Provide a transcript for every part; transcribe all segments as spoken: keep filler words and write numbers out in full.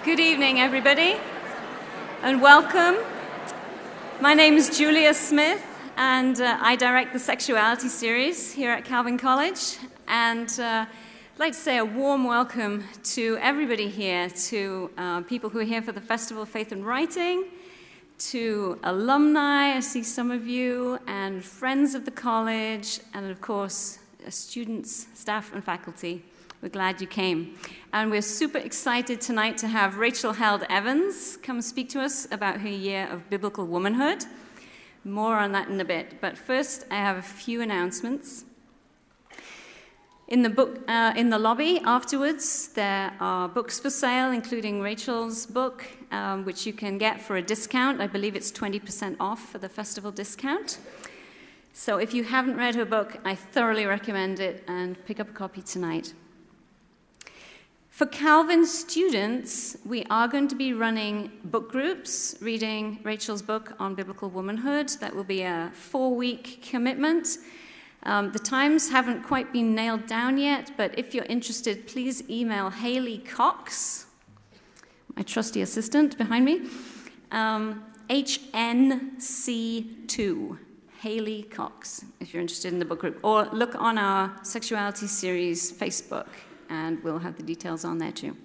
Good evening, everybody, and welcome. My name is Julia Smith, and uh, I direct the Sexuality series here at Calvin College. And uh, I'd like to say a warm welcome to everybody here, to uh, people who are here for the Festival of Faith and Writing, to alumni, I see some of you, and friends of the college, and of course, students, staff, and faculty. We're glad you came. And we're super excited tonight to have Rachel Held Evans come speak to us about her year of biblical womanhood. More on that in a bit. But first, I have a few announcements. In the book, uh, in the lobby afterwards, there are books for sale, including Rachel's book, um, which you can get for a discount. I believe it's twenty percent off for the festival discount. So if you haven't read her book, I thoroughly recommend it, and pick up a copy tonight. For Calvin students, we are going to be running book groups, reading Rachel's book on biblical womanhood. That will be a four-week commitment. Um, the times haven't quite been nailed down yet, but if you're interested, please email Haley Cox, my trusty assistant behind me, um, H N C two, Haley Cox, if you're interested in the book group. Or look on our Sexuality series Facebook, and we'll have the details on there too.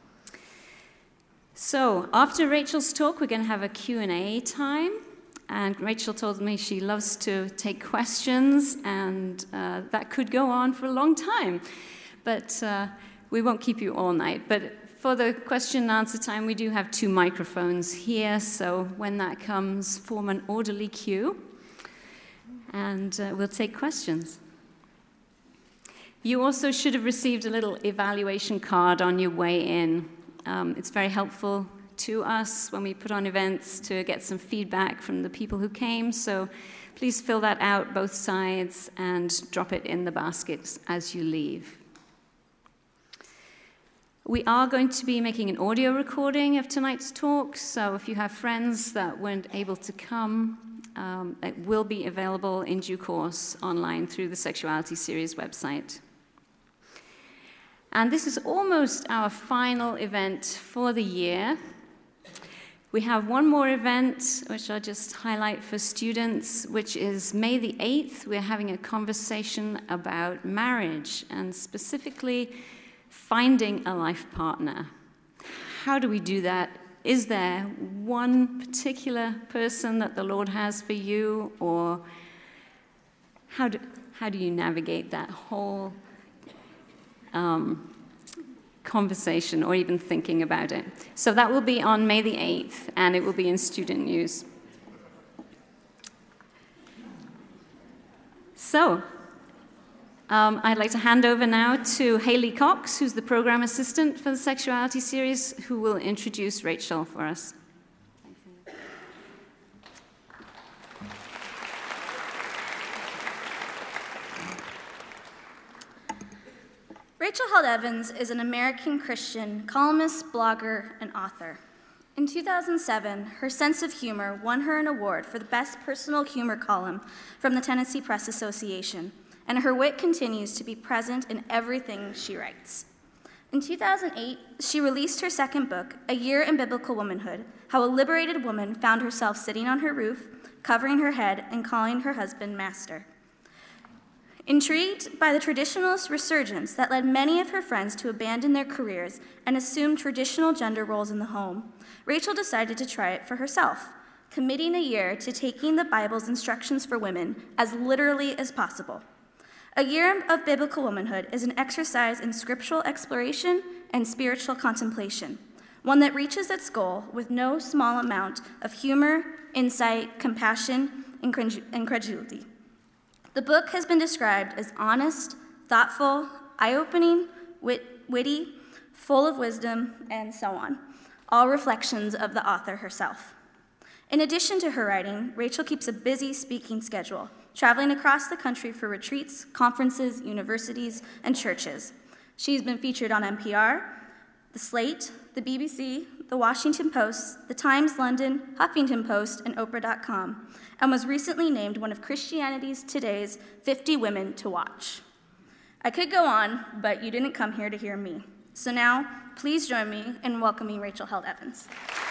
So after Rachel's talk, we're going to have a Q and A time. And Rachel told me she loves to take questions, and uh, that could go on for a long time. But uh, we won't keep you all night. But for the question and answer time, we do have two microphones here. So when that comes, form an orderly queue, and uh, we'll take questions. You also should have received a little evaluation card on your way in. Um, it's very helpful to us when we put on events to get some feedback from the people who came. So please fill that out, both sides, and drop it in the baskets as you leave. We are going to be making an audio recording of tonight's talk, so if you have friends that weren't able to come, um, it will be available in due course online through the Sexuality series website. And this is almost our final event for the year. We have one more event, which I'll just highlight for students, which is May the eighth. We're having a conversation about marriage, and specifically finding a life partner. How do we do that? Is there one particular person that the Lord has for you, or how do, how do you navigate that whole Um, conversation, or even thinking about it? So that will be on May the eighth, and it will be in student news. So um, I'd like to hand over now to Haley Cox, who's the program assistant for the Sexuality series, who will introduce Rachel for us. Rachel Held Evans is an American Christian columnist, blogger, and author. In two thousand seven, her sense of humor won her an award for the Best Personal Humor Column from the Tennessee Press Association, and her wit continues to be present in everything she writes. In two thousand eight, she released her second book, A Year in Biblical Womanhood: How a Liberated Woman Found Herself Sitting on Her Roof, Covering Her Head, and Calling Her Husband Master. Intrigued by the traditionalist resurgence that led many of her friends to abandon their careers and assume traditional gender roles in the home, Rachel decided to try it for herself, committing a year to taking the Bible's instructions for women as literally as possible. A Year of Biblical Womanhood is an exercise in scriptural exploration and spiritual contemplation, one that reaches its goal with no small amount of humor, insight, compassion, and incredulity. The book has been described as honest, thoughtful, eye-opening, wit- witty, full of wisdom, and so on, all reflections of the author herself. In addition to her writing, Rachel keeps a busy speaking schedule, traveling across the country for retreats, conferences, universities, and churches. She's been featured on N P R, The Slate, the B B C, The Washington Post, The Times London, Huffington Post, and Oprah dot com, and was recently named one of Christianity Today's fifty Women to Watch. I could go on, but you didn't come here to hear me. So now, please join me in welcoming Rachel Held Evans.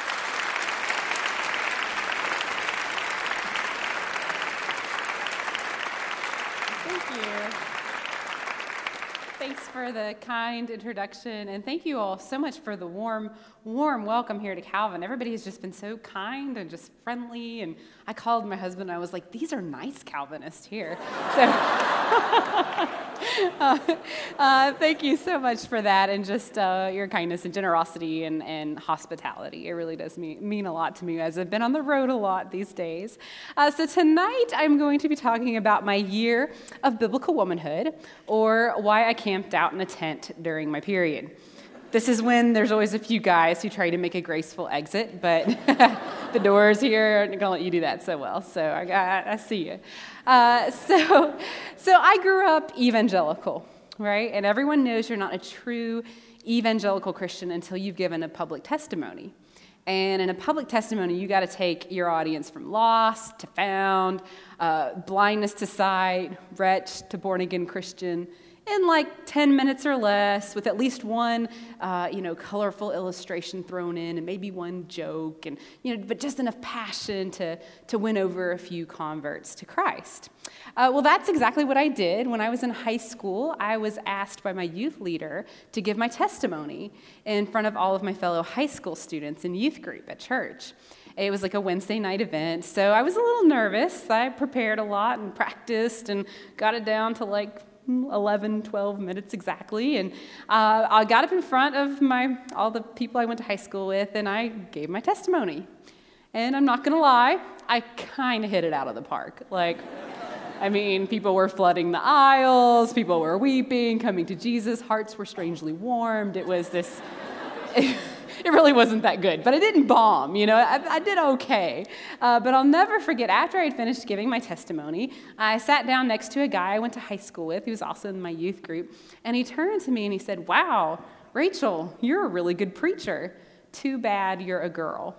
Thank you. Thanks for the kind introduction, and thank you all so much for the warm, warm welcome here to Calvin. Everybody has just been so kind and just friendly, and I called my husband and I was like, these are nice Calvinists here. So uh, uh, thank you so much for that, and just uh, your kindness and generosity and, and hospitality. It really does mean, mean a lot to me, as I've been on the road a lot these days. Uh, so tonight I'm going to be talking about my year of biblical womanhood, or why I camped out in a tent during my period. This is when there's always a few guys who try to make a graceful exit, but the doors here aren't going to let you do that so well, so I, I, I see you. Uh, so, so I grew up evangelical, right? And everyone knows you're not a true evangelical Christian until you've given a public testimony. And in a public testimony, you got to take your audience from lost to found, uh, blindness to sight, wretch to born-again Christian, in like ten minutes or less, with at least one, uh, you know, colorful illustration thrown in, and maybe one joke, and you know, but just enough passion to to win over a few converts to Christ. Uh, well, that's exactly what I did when I was in high school. I was asked by my youth leader to give my testimony in front of all of my fellow high school students in youth group at church. It was like a Wednesday night event, so I was a little nervous. I prepared a lot and practiced and got it down to like eleven, twelve minutes exactly, and uh, I got up in front of my all the people I went to high school with, and I gave my testimony. And I'm not gonna lie, I kind of hit it out of the park. Like, I mean, people were flooding the aisles, people were weeping, coming to Jesus, hearts were strangely warmed. It was this. It really wasn't that good, but I didn't bomb, you know, I, I did okay. Uh, but I'll never forget, after I'd finished giving my testimony, I sat down next to a guy I went to high school with, who was also in my youth group, and he turned to me and he said, "Wow, Rachel, you're a really good preacher. Too bad you're a girl."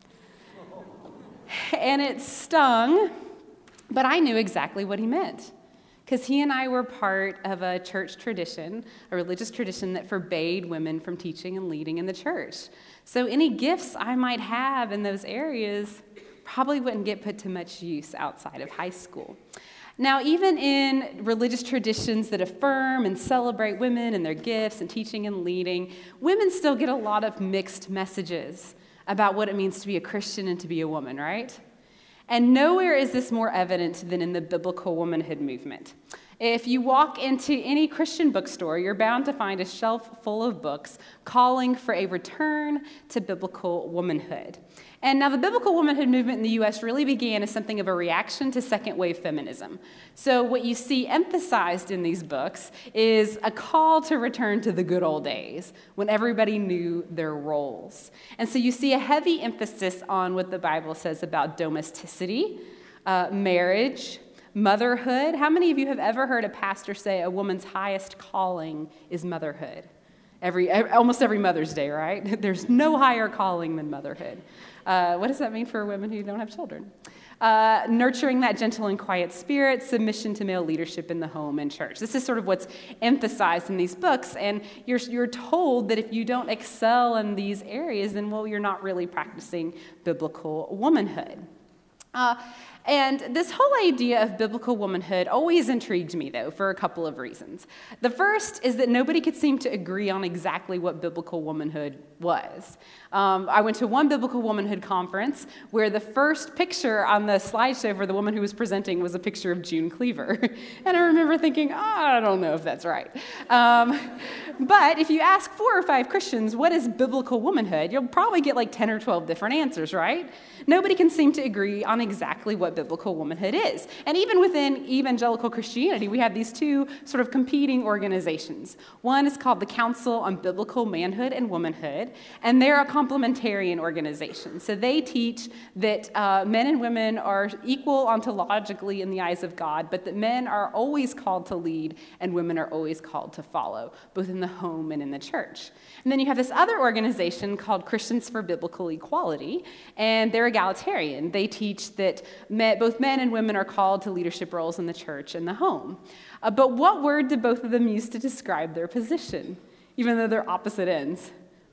And it stung, but I knew exactly what he meant. Because he and I were part of a church tradition, a religious tradition that forbade women from teaching and leading in the church. So any gifts I might have in those areas probably wouldn't get put to much use outside of high school. Now, even in religious traditions that affirm and celebrate women and their gifts and teaching and leading, women still get a lot of mixed messages about what it means to be a Christian and to be a woman, right? And nowhere is this more evident than in the biblical womanhood movement. If you walk into any Christian bookstore, you're bound to find a shelf full of books calling for a return to biblical womanhood. And now the biblical womanhood movement in the U S really began as something of a reaction to second wave feminism. So what you see emphasized in these books is a call to return to the good old days when everybody knew their roles. And so you see a heavy emphasis on what the Bible says about domesticity, uh, marriage, motherhood. How many of you have ever heard a pastor say a woman's highest calling is motherhood? Every, almost every Mother's Day, right? There's no higher calling than motherhood. Uh, what does that mean for women who don't have children? Uh, nurturing that gentle and quiet spirit, submission to male leadership in the home and church. This is sort of what's emphasized in these books, and you're, you're told that if you don't excel in these areas, then, well, you're not really practicing biblical womanhood. Uh, and this whole idea of biblical womanhood always intrigued me, though, for a couple of reasons. The first is that nobody could seem to agree on exactly what biblical womanhood was. Um, I went to one biblical womanhood conference where the first picture on the slideshow for the woman who was presenting was a picture of June Cleaver. And I remember thinking, oh, I don't know if that's right. Um, but if you ask four or five Christians, what is biblical womanhood, you'll probably get like ten or twelve different answers, right? Nobody can seem to agree on exactly what biblical womanhood is. And even within evangelical Christianity, we have these two sort of competing organizations. One is called the Council on Biblical Manhood and Womanhood, and they're a complementarian organization. So they teach that uh, men and women are equal ontologically in the eyes of God, but that men are always called to lead and women are always called to follow, both in the home and in the church. And then you have this other organization called Christians for Biblical Equality, and they're egalitarian. They teach that men, both men and women are called to leadership roles in the church and the home. Uh, but what word do both of them use to describe their position, even though they're opposite ends?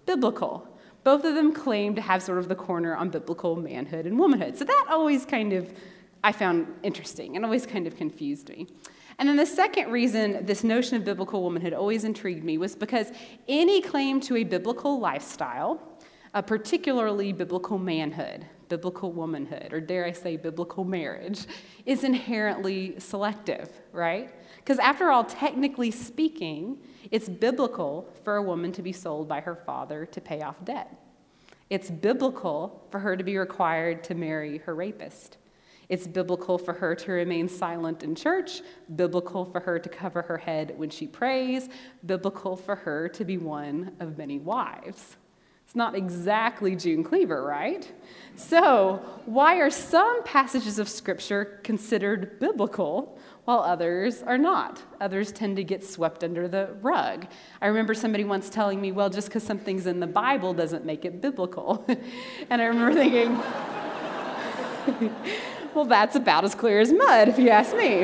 biblical. Both of them claim to have sort of the corner on biblical manhood and womanhood. So that always kind of, I found interesting and always kind of confused me. And then the second reason this notion of biblical womanhood always intrigued me was because any claim to a biblical lifestyle, uh, particularly biblical manhood, biblical womanhood, or dare I say biblical marriage, is inherently selective, right? Because after all, technically speaking, it's biblical for a woman to be sold by her father to pay off debt. It's biblical for her to be required to marry her rapist. It's biblical for her to remain silent in church, biblical for her to cover her head when she prays, biblical for her to be one of many wives. It's not exactly June Cleaver, right? So why are some passages of Scripture considered biblical while others are not? Others tend to get swept under the rug. I remember somebody once telling me, well, just because something's in the Bible doesn't make it biblical. And I remember thinking, well, that's about as clear as mud, if you ask me.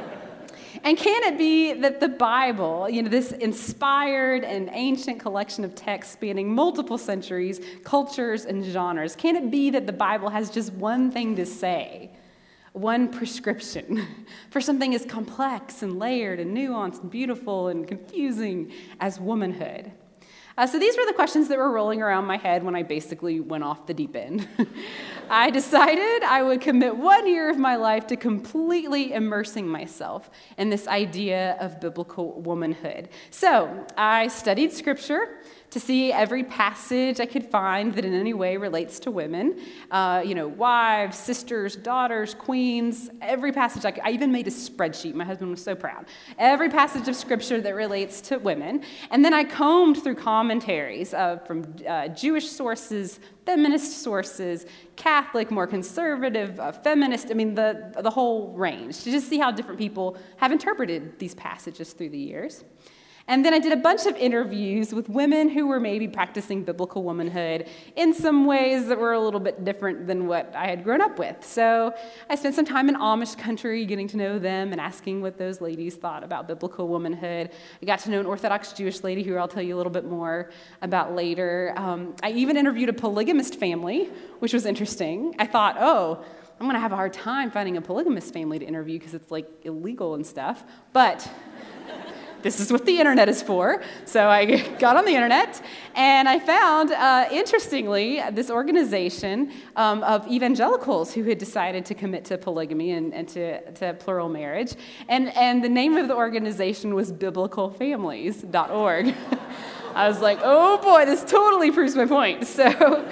And can it be that the Bible, you know, this inspired and ancient collection of texts spanning multiple centuries, cultures, and genres, can it be that the Bible has just one thing to say, one prescription for something as complex and layered and nuanced and beautiful and confusing as womanhood? Uh, so these were the questions that were rolling around my head when I basically went off the deep end. I decided I would commit one year of my life to completely immersing myself in this idea of biblical womanhood. So I studied Scripture to see every passage I could find that in any way relates to women. Uh, you know, wives, sisters, daughters, queens, every passage. I, could, I even made a spreadsheet. My husband was so proud. Every passage of Scripture that relates to women. And then I combed through commentaries uh, from uh, Jewish sources, feminist sources, Catholic, more conservative, uh, feminist, I mean, the, the whole range, to just see how different people have interpreted these passages through the years. And then I did a bunch of interviews with women who were maybe practicing biblical womanhood in some ways that were a little bit different than what I had grown up with. So I spent some time in Amish country getting to know them and asking what those ladies thought about biblical womanhood. I got to know an Orthodox Jewish lady who I'll tell you a little bit more about later. Um, I even interviewed a polygamist family, which was interesting. I thought, oh, I'm going to have a hard time finding a polygamist family to interview because it's like illegal and stuff. But this is what the internet is for. So I got on the internet, and I found, uh, interestingly, this organization um, of evangelicals who had decided to commit to polygamy and, and to, to plural marriage. And, and the name of the organization was biblical families dot org. I was like, oh boy, this totally proves my point. So...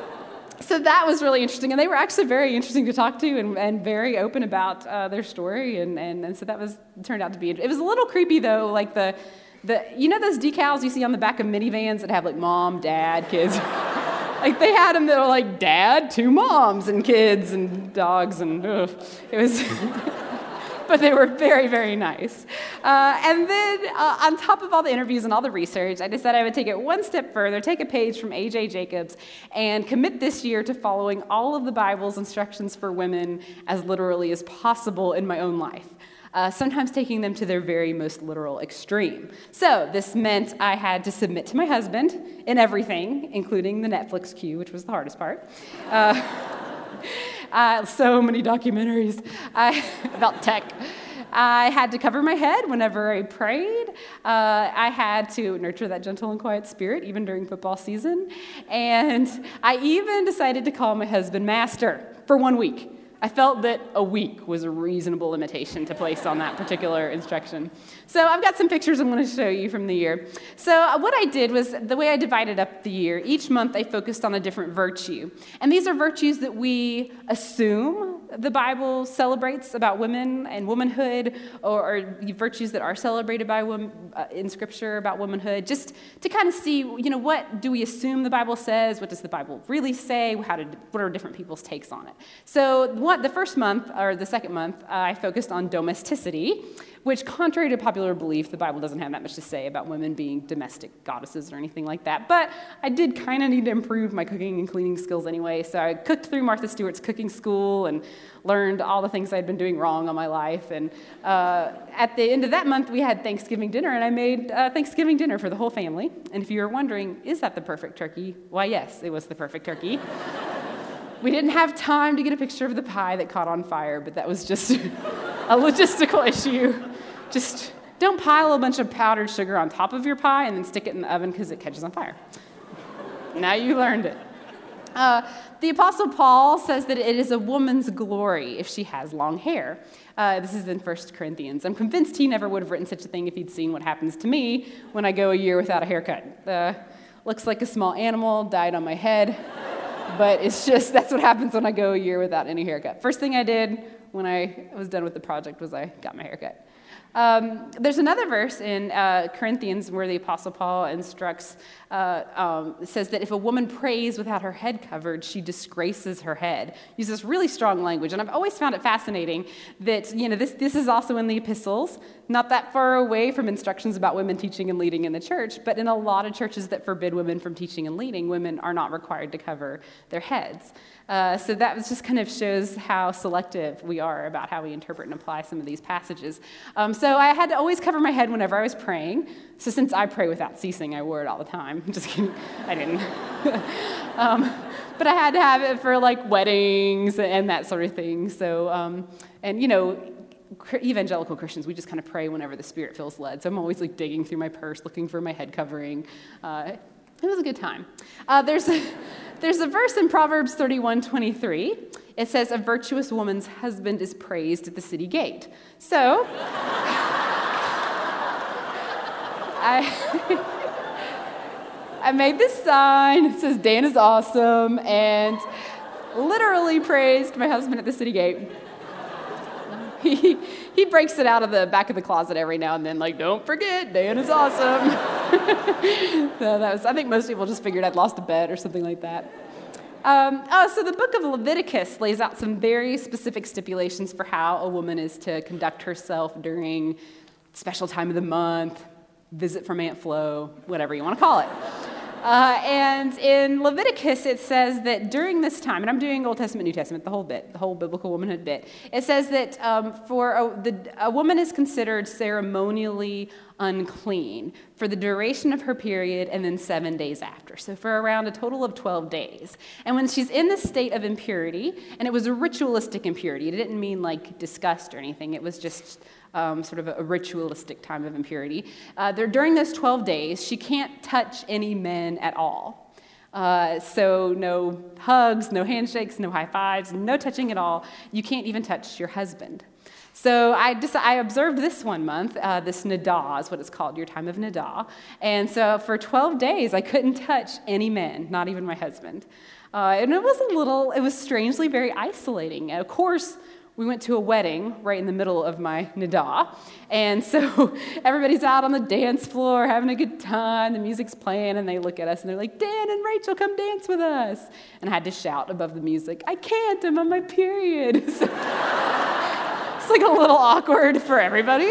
So that was really interesting, and they were actually very interesting to talk to and, and very open about uh, their story, and, and, and so that was turned out to be, it was a little creepy though, like the, the you know those decals you see on the back of minivans that have like mom, dad, kids? Like they had them that were like dad, two moms, and kids, and dogs, and ugh. It was... But they were very, very nice. Uh, and then uh, on top of all the interviews and all the research, I decided I would take it one step further, take a page from A J Jacobs, and commit this year to following all of the Bible's instructions for women as literally as possible in my own life. Uh, sometimes taking them to their very most literal extreme. So this meant I had to submit to my husband in everything, including the Netflix queue, which was the hardest part. Uh, Uh, so many documentaries uh, about tech. I had to cover my head whenever I prayed. Uh, I had to nurture that gentle and quiet spirit, even during football season. And I even decided to call my husband Master for one week. I felt that a week was a reasonable limitation to place on that particular instruction. So I've got some pictures I'm going to show you from the year. So uh, what I did was, the way I divided up the year, each month I focused on a different virtue. And these are virtues that we assume the Bible celebrates about women and womanhood, or, or virtues that are celebrated by women uh, in Scripture about womanhood, just to kind of see, you know, what do we assume the Bible says? What does the Bible really say? How did, what are different people's takes on it? So one one, the first month, or the second month, uh, I focused on domesticity, which, contrary to popular belief, the Bible doesn't have that much to say about women being domestic goddesses or anything like that. But I did kind of need to improve my cooking and cleaning skills anyway, so I cooked through Martha Stewart's cooking school and learned all the things I'd been doing wrong on my life. And uh, at the end of that month, we had Thanksgiving dinner, and I made uh, Thanksgiving dinner for the whole family. And if you were wondering, is that the perfect turkey? Why, yes, it was the perfect turkey. We didn't have time to get a picture of the pie that caught on fire, but that was just a logistical issue. Just don't pile a bunch of powdered sugar on top of your pie and then stick it in the oven because it catches on fire. Now you learned it. Uh, the Apostle Paul says that it is a woman's glory if she has long hair. Uh, this is in First Corinthians. I'm convinced he never would have written such a thing if he'd seen what happens to me when I go a year without a haircut. Uh, looks like a small animal died on my head, but it's just, that's what happens when I go a year without any haircut. First thing I did when I was done with the project was I got my haircut. Um, there's another verse in uh, Corinthians where the Apostle Paul instructs, uh, um, says that if a woman prays without her head covered, she disgraces her head. Uses really strong language, and I've always found it fascinating that, you know, this, this is also in the epistles, not that far away from instructions about women teaching and leading in the church, but in a lot of churches that forbid women from teaching and leading, women are not required to cover their heads. Uh, so that just kind of shows how selective we are about how we interpret and apply some of these passages. Um, so I had to always cover my head whenever I was praying. So since I pray without ceasing, I wore it all the time. Just kidding, I didn't. um, but I had to have it for like weddings and that sort of thing. So, um, and you know, evangelical Christians, we just kind of pray whenever the Spirit feels led. So I'm always like digging through my purse, looking for my head covering. Uh, it was a good time. Uh, there's a, there's a verse in Proverbs thirty-one twenty-three. It says, a virtuous woman's husband is praised at the city gate. So, I, I made this sign. It says, Dan is awesome, and literally praised my husband at the city gate. He, he breaks it out of the back of the closet every now and then, like, don't forget, Dan is awesome. So that was, I think most people just figured I'd lost a bet or something like that. Um, oh, so the book of Leviticus lays out some very specific stipulations for how a woman is to conduct herself during special time of the month, visit from Aunt Flo, whatever you want to call it. Uh, and in Leviticus, it says that during this time, and I'm doing Old Testament, New Testament, the whole bit, the whole biblical womanhood bit, it says that um, for a, the, a woman is considered ceremonially unclean for the duration of her period and then seven days after. So for around a total of twelve days. And when she's in this state of impurity, and it was a ritualistic impurity, it didn't mean like disgust or anything, it was just Um, sort of a, a ritualistic time of impurity. Uh, there, during those twelve days, she can't touch any men at all. Uh, so no hugs, no handshakes, no high fives, no touching at all. You can't even touch your husband. So I just I observed this one month, uh, this Nadah is what it's called, your time of Nadah. And so for twelve days, I couldn't touch any men, not even my husband. Uh, and it was a little, it was strangely very isolating. And of course, we went to a wedding right in the middle of my Nadah, and so everybody's out on the dance floor having a good time, the music's playing, and they look at us and they're like, Dan and Rachel, come dance with us. And I had to shout above the music, I can't, I'm on my period. So it's like a little awkward for everybody.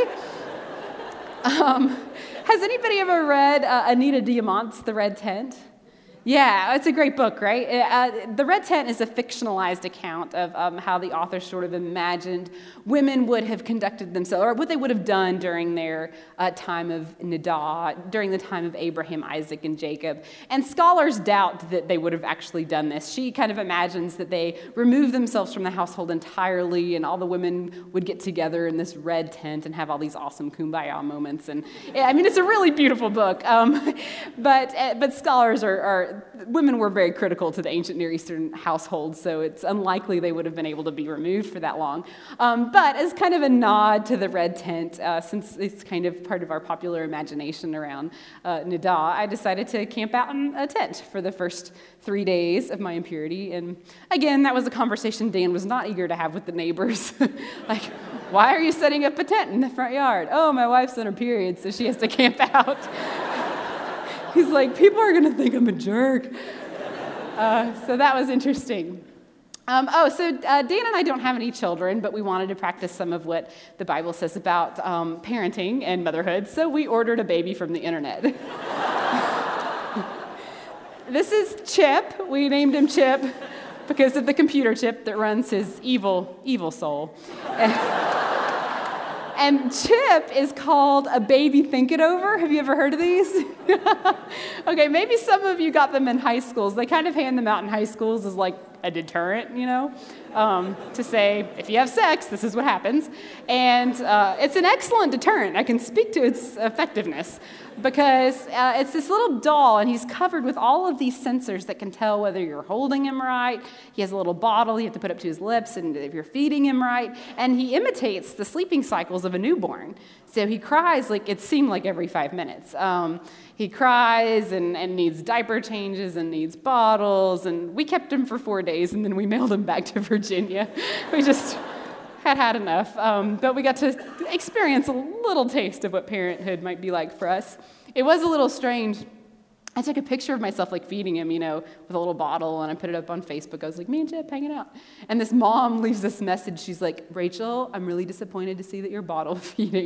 Um, has anybody ever read uh, Anita Diamant's The Red Tent? Yeah, it's a great book, right? Uh, the Red Tent is a fictionalized account of um, how the author sort of imagined women would have conducted themselves, or what they would have done during their uh, time of Nadah, during the time of Abraham, Isaac, and Jacob. And scholars doubt that they would have actually done this. She kind of imagines that they removed themselves from the household entirely, and all the women would get together in this red tent and have all these awesome kumbaya moments. And I mean, it's a really beautiful book. Um, but but scholars are, are women were very critical to the ancient Near Eastern household, so it's unlikely they would have been able to be removed for that long. Um, but as kind of a nod to the red tent, uh, since it's kind of part of our popular imagination around uh, Nadah, I decided to camp out in a tent for the first three days of my impurity. And again, that was a conversation Dan was not eager to have with the neighbors. Like, why are you setting up a tent in the front yard? Oh, my wife's on her period, so she has to camp out. He's like, people are going to think I'm a jerk. Uh, so that was interesting. Um, oh, so uh, Dan and I don't have any children, but we wanted to practice some of what the Bible says about um, parenting and motherhood, so we ordered a baby from the internet. This is Chip. We named him Chip because of the computer chip that runs his evil, evil soul. And Chip is called a baby think it over. Have you ever heard of these? Okay, maybe some of you got them in high schools. They kind of hand them out in high schools as like a deterrent, you know, um, to say, if you have sex, this is what happens. And uh, it's an excellent deterrent. I can speak to its effectiveness because uh, it's this little doll, and he's covered with all of these sensors that can tell whether you're holding him right. He has a little bottle you have to put up to his lips, and if you're feeding him right. And he imitates the sleeping cycles of a newborn. So he cries like it seemed like every five minutes. Um, he cries and, and needs diaper changes and needs bottles. And we kept him for four days, and then we mailed him back to Virginia. We just had had enough. Um, but we got to experience a little taste of what parenthood might be like for us. It was a little strange. I took a picture of myself like feeding him, you know, with a little bottle, and I put it up on Facebook. I was like, me and Chip hanging out. And this mom leaves this message. She's like, Rachel, I'm really disappointed to see that you're bottle feeding.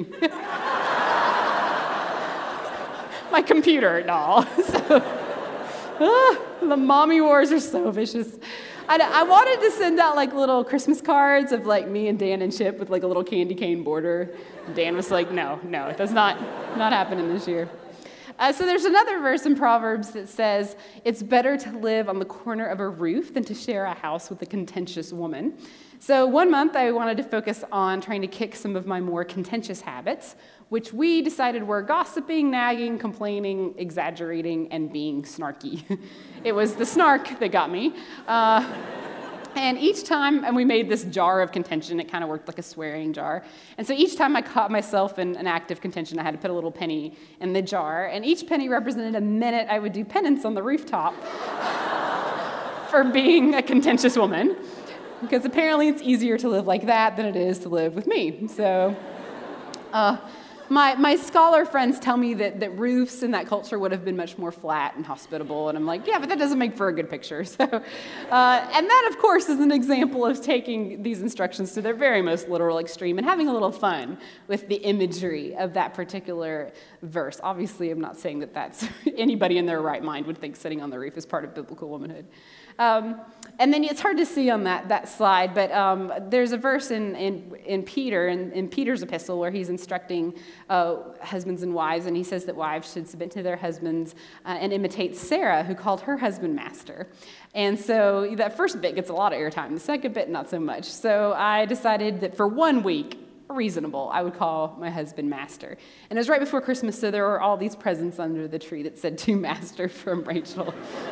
My computer doll. So, ah, the mommy wars are so vicious. I, I wanted to send out like little Christmas cards of like me and Dan and Chip with like a little candy cane border. Dan was like, no, no, it does not, not happening this year. Uh, so there's another verse in Proverbs that says, it's better to live on the corner of a roof than to share a house with a contentious woman. So one month I wanted to focus on trying to kick some of my more contentious habits, which we decided were gossiping, nagging, complaining, exaggerating, and being snarky. It was the snark that got me. Uh, And each time, and we made this jar of contention, it kind of worked like a swearing jar. And so each time I caught myself in an act of contention, I had to put a little penny in the jar. And each penny represented a minute I would do penance on the rooftop for being a contentious woman. Because apparently it's easier to live like that than it is to live with me. So uh, my, my scholar friends tell me that, that roofs in that culture would have been much more flat and hospitable. And I'm like, yeah, but that doesn't make for a good picture. So, uh, and that, of course, is an example of taking these instructions to their very most literal extreme and having a little fun with the imagery of that particular verse. Obviously, I'm not saying that that's anybody in their right mind would think sitting on the roof is part of biblical womanhood. Um, and then it's hard to see on that, that slide, but um, there's a verse in, in, in Peter, in, in Peter's epistle, where he's instructing uh, husbands and wives, and he says that wives should submit to their husbands uh, and imitate Sarah, who called her husband master. And so that first bit gets a lot of airtime, the second bit not so much. So I decided that for one week, reasonable, I would call my husband master. And it was right before Christmas, so there were all these presents under the tree that said to master from Rachel.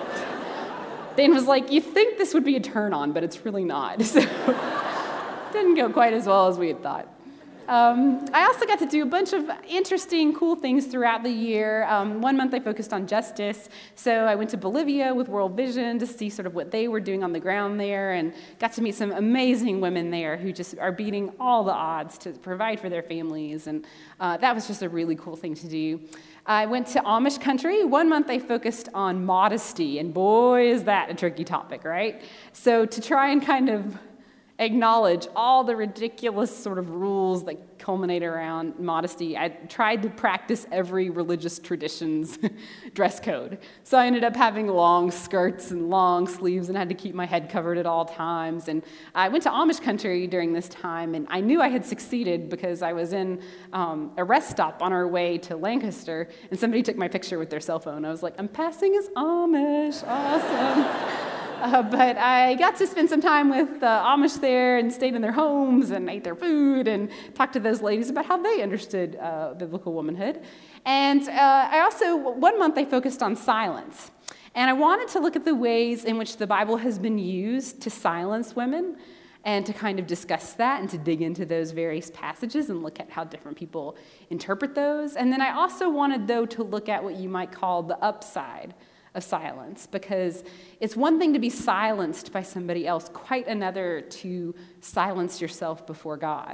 Dan was like, you think this would be a turn on, but it's really not. So didn't go quite as well as we had thought. Um, I also got to do a bunch of interesting, cool things throughout the year. Um, one month I focused on justice. So I went to Bolivia with World Vision to see sort of what they were doing on the ground there, and got to meet some amazing women there who just are beating all the odds to provide for their families. And uh, that was just a really cool thing to do. I went to Amish country. One month I focused on modesty, and boy, is that a tricky topic, right? So to try and kind of acknowledge all the ridiculous sort of rules that culminate around modesty, I tried to practice every religious tradition's dress code. So I ended up having long skirts and long sleeves and had to keep my head covered at all times. And I went to Amish country during this time, and I knew I had succeeded because I was in um, a rest stop on our way to Lancaster, and somebody took my picture with their cell phone. I was like, I'm passing as Amish, awesome. Uh, but I got to spend some time with the uh, Amish there and stayed in their homes and ate their food and talked to those ladies about how they understood uh, biblical womanhood. And uh, I also, one month I focused on silence. And I wanted to look at the ways in which the Bible has been used to silence women and to kind of discuss that and to dig into those various passages and look at how different people interpret those. And then I also wanted, though, to look at what you might call the upside of silence, because it's one thing to be silenced by somebody else, quite another to silence yourself before God.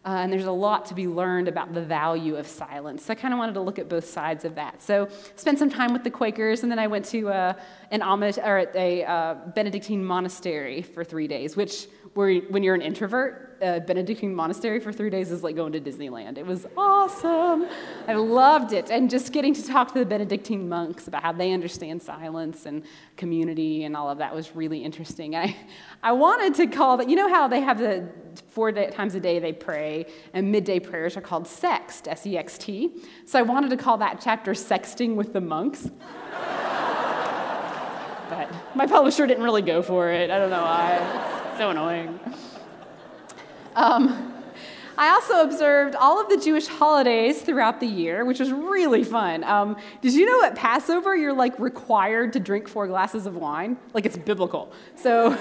Uh, and there's a lot to be learned about the value of silence. So I kind of wanted to look at both sides of that. So spent some time with the Quakers, and then I went to uh, an Amish or a uh, Benedictine monastery for three days. Which, where, when you're an introvert, a Benedictine monastery for three days is like going to Disneyland. It was awesome. I loved it, and just getting to talk to the Benedictine monks about how they understand silence and community and all of that was really interesting. I, I wanted to call that. You know how they have the four day, times a day they pray, and midday prayers are called sext, S E X T. So I wanted to call that chapter Sexting with the Monks. But my publisher didn't really go for it. I don't know why. It's so annoying. Um, I also observed all of the Jewish holidays throughout the year, which was really fun. Um, did you know at Passover you're like required to drink four glasses of wine? Like it's biblical. So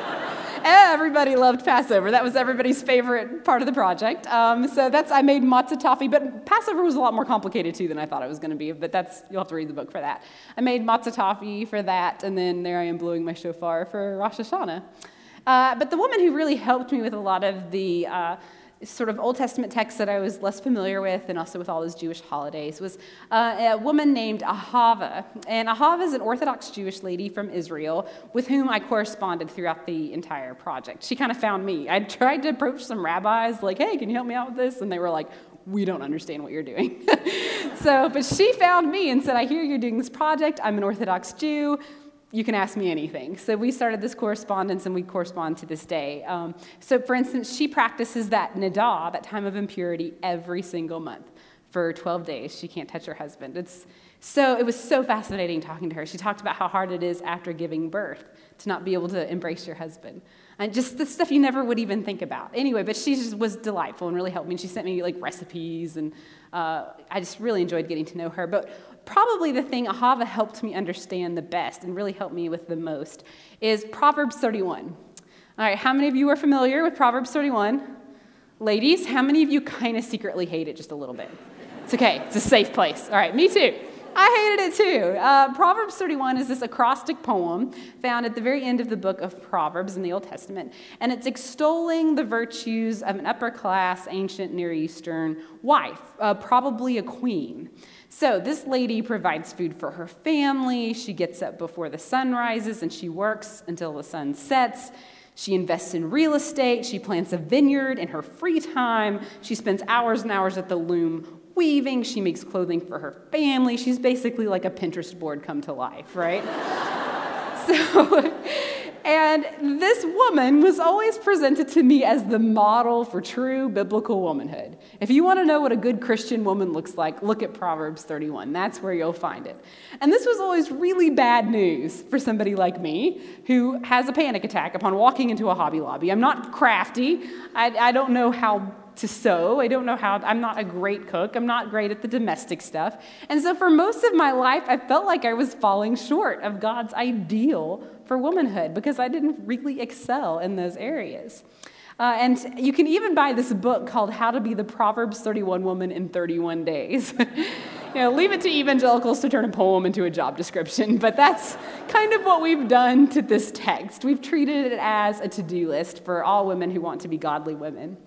everybody loved Passover. That was everybody's favorite part of the project. Um, so that's I made matzah toffee, but Passover was a lot more complicated too than I thought it was going to be. But that's you'll have to read the book for that. I made matzah toffee for that, and then there I am blowing my shofar for Rosh Hashanah. Uh, but the woman who really helped me with a lot of the uh, sort of Old Testament texts that I was less familiar with, and also with all those Jewish holidays, was uh, a woman named Ahava. And Ahava is an Orthodox Jewish lady from Israel with whom I corresponded throughout the entire project. She kind of found me. I tried to approach some rabbis, like, hey, can you help me out with this? And they were like, we don't understand what you're doing. So, but she found me and said, I hear you're doing this project. I'm an Orthodox Jew. You can ask me anything. So we started this correspondence, and we correspond to this day. Um, so, for instance, she practices that nidah, that time of impurity, every single month for twelve days. She can't touch her husband. It's so it was so fascinating talking to her. She talked about how hard it is after giving birth to not be able to embrace your husband, and just the stuff you never would even think about. Anyway, but she just was delightful and really helped me. And she sent me like recipes, and uh, I just really enjoyed getting to know her. But probably the thing Ahava helped me understand the best and really helped me with the most is Proverbs thirty-one. All right, how many of you are familiar with Proverbs thirty-one? Ladies, how many of you kind of secretly hate it just a little bit? It's okay. It's a safe place. All right, me too. I hated it too. Uh, Proverbs thirty-one is this acrostic poem found at the very end of the book of Proverbs in the Old Testament, and it's extolling the virtues of an upper-class, ancient Near Eastern wife, uh, probably a queen. So this lady provides food for her family. She gets up before the sun rises, and she works until the sun sets. She invests in real estate. She plants a vineyard in her free time. She spends hours and hours at the loom weaving. She makes clothing for her family. She's basically like a Pinterest board come to life, right? So, and this woman was always presented to me as the model for true biblical womanhood. If you want to know what a good Christian woman looks like, look at Proverbs thirty-one. That's where you'll find it. And this was always really bad news for somebody like me who has a panic attack upon walking into a Hobby Lobby. I'm not crafty. I, I don't know how to sew. I don't know how, I'm not a great cook. I'm not great at the domestic stuff. And so for most of my life, I felt like I was falling short of God's ideal for womanhood because I didn't really excel in those areas. Uh, and you can even buy this book called How to Be the Proverbs thirty-one Woman in thirty-one Days. You know, leave it to evangelicals to turn a poem into a job description, but that's kind of what we've done to this text. We've treated it as a to-do list for all women who want to be godly women.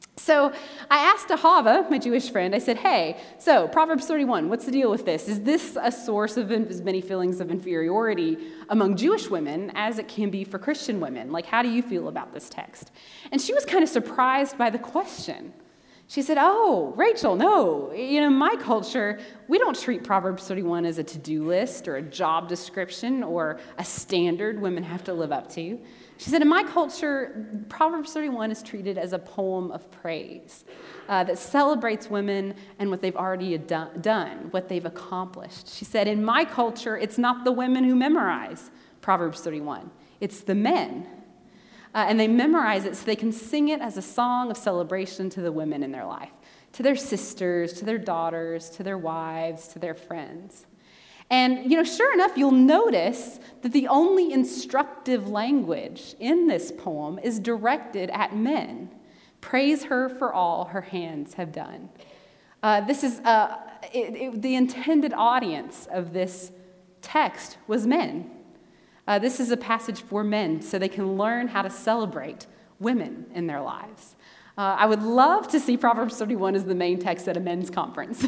So I asked Ahava, my Jewish friend, I said, hey, so Proverbs thirty-one, what's the deal with this? Is this a source of as many feelings of inferiority among Jewish women as it can be for Christian women? Like, how do you feel about this text? And she was kind of surprised by the question. She said, oh, Rachel, no. You know, in my culture, we don't treat Proverbs thirty-one as a to-do list or a job description or a standard women have to live up to. She said, in my culture, Proverbs thirty-one is treated as a poem of praise uh, that celebrates women and what they've already do- done, what they've accomplished. She said, in my culture, it's not the women who memorize Proverbs thirty-one. It's the men. Uh, and they memorize it so they can sing it as a song of celebration to the women in their life, to their sisters, to their daughters, to their wives, to their friends. And, you know, sure enough, you'll notice that the only instructive language in this poem is directed at men. Praise her for all her hands have done. Uh, this is uh, it, it, the intended audience of this text was men. Uh, this is a passage for men so they can learn how to celebrate women in their lives. Uh, I would love to see Proverbs thirty-one as the main text at a men's conference.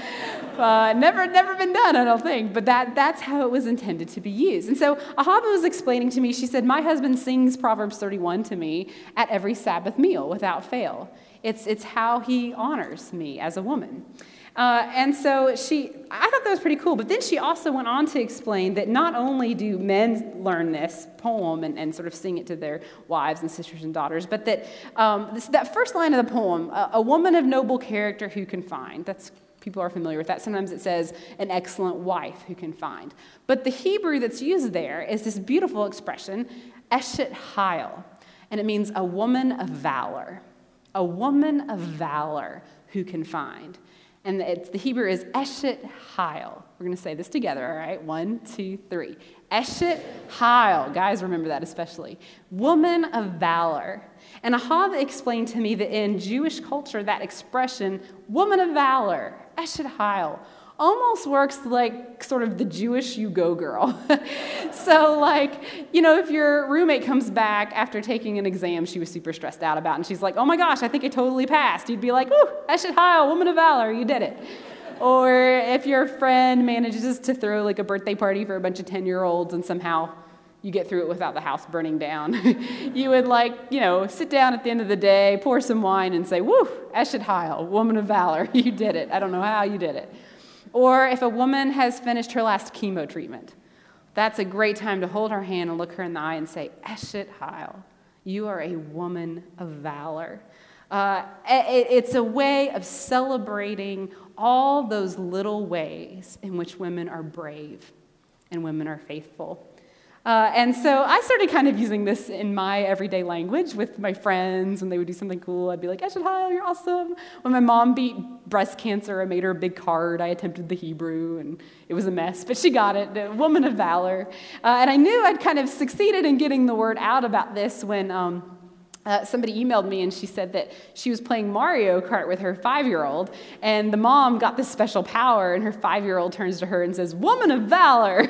uh, never, never been done, I don't think, but that, that's how it was intended to be used. And so Ahava was explaining to me, she said, my husband sings Proverbs thirty-one to me at every Sabbath meal without fail. It's, it's how he honors me as a woman. Uh, and so she, I thought that was pretty cool, but then she also went on to explain that not only do men learn this poem and, and sort of sing it to their wives and sisters and daughters, but that um, this, that first line of the poem, a, a woman of noble character who can find, that's, people are familiar with that. Sometimes it says an excellent wife who can find. But the Hebrew that's used there is this beautiful expression, eshet hayil, and it means a woman of valor, a woman of valor who can find. And it's, the Hebrew is eshet hayil. We're going to say this together, all right? One, two, three. Eshet hayil. Guys, remember that especially. Woman of valor. And Ahava explained to me that in Jewish culture, that expression, woman of valor, eshet hayil, almost works like sort of the Jewish you go girl. So like, you know, if your roommate comes back after taking an exam she was super stressed out about, and she's like, oh my gosh, I think I totally passed, you'd be like, ooh, eshet hayil, woman of valor, you did it. Or if your friend manages to throw like a birthday party for a bunch of ten-year-olds and somehow you get through it without the house burning down, you would like, you know, sit down at the end of the day, pour some wine and say, woo, eshet hayil, woman of valor, you did it. I don't know how you did it. Or if a woman has finished her last chemo treatment, that's a great time to hold her hand and look her in the eye and say, eshet hayil, you are a woman of valor. Uh, it, it's a way of celebrating all those little ways in which women are brave and women are faithful. Uh, and so I started kind of using this in my everyday language with my friends. When they would do something cool, I'd be like, eshet hayil, you're awesome. When my mom beat breast cancer, I made her a big card. I attempted the Hebrew, and it was a mess, but she got it, a woman of valor. Uh, and I knew I'd kind of succeeded in getting the word out about this when um, Uh, somebody emailed me and she said that she was playing Mario Kart with her five-year-old, and the mom got this special power, and her five-year-old turns to her and says, woman of valor.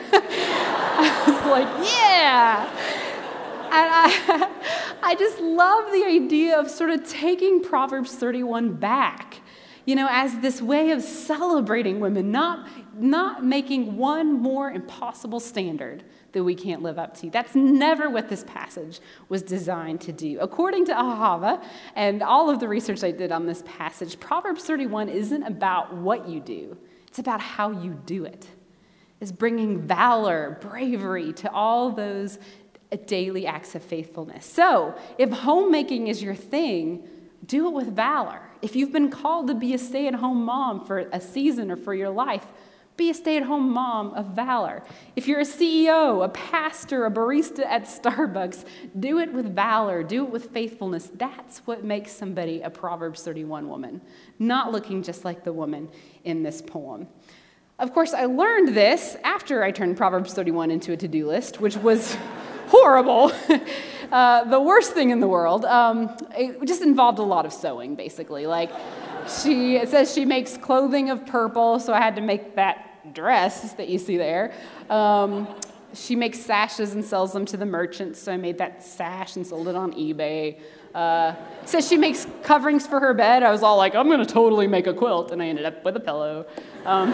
I was like, yeah. And I, I just love the idea of sort of taking Proverbs thirty-one back, you know, as this way of celebrating women, not, not making one more impossible standard that we can't live up to. That's never what this passage was designed to do. According to Ahava and all of the research I did on this passage, Proverbs thirty-one isn't about what you do. It's about how you do it. It's bringing valor, bravery to all those daily acts of faithfulness. So if homemaking is your thing, do it with valor. If you've been called to be a stay-at-home mom for a season or for your life, be a stay-at-home mom of valor. If you're a C E O, a pastor, a barista at Starbucks, do it with valor, do it with faithfulness. That's what makes somebody a Proverbs thirty-one woman, not looking just like the woman in this poem. Of course, I learned this after I turned Proverbs thirty-one into a to-do list, which was horrible. uh, the worst thing in the world. Um, it just involved a lot of sewing, basically. Like, She, it says she makes clothing of purple, so I had to make that dress that you see there. Um, she makes sashes and sells them to the merchants, so I made that sash and sold it on eBay. Uh, says she makes coverings for her bed. I was all like, I'm going to totally make a quilt, and I ended up with a pillow. Um,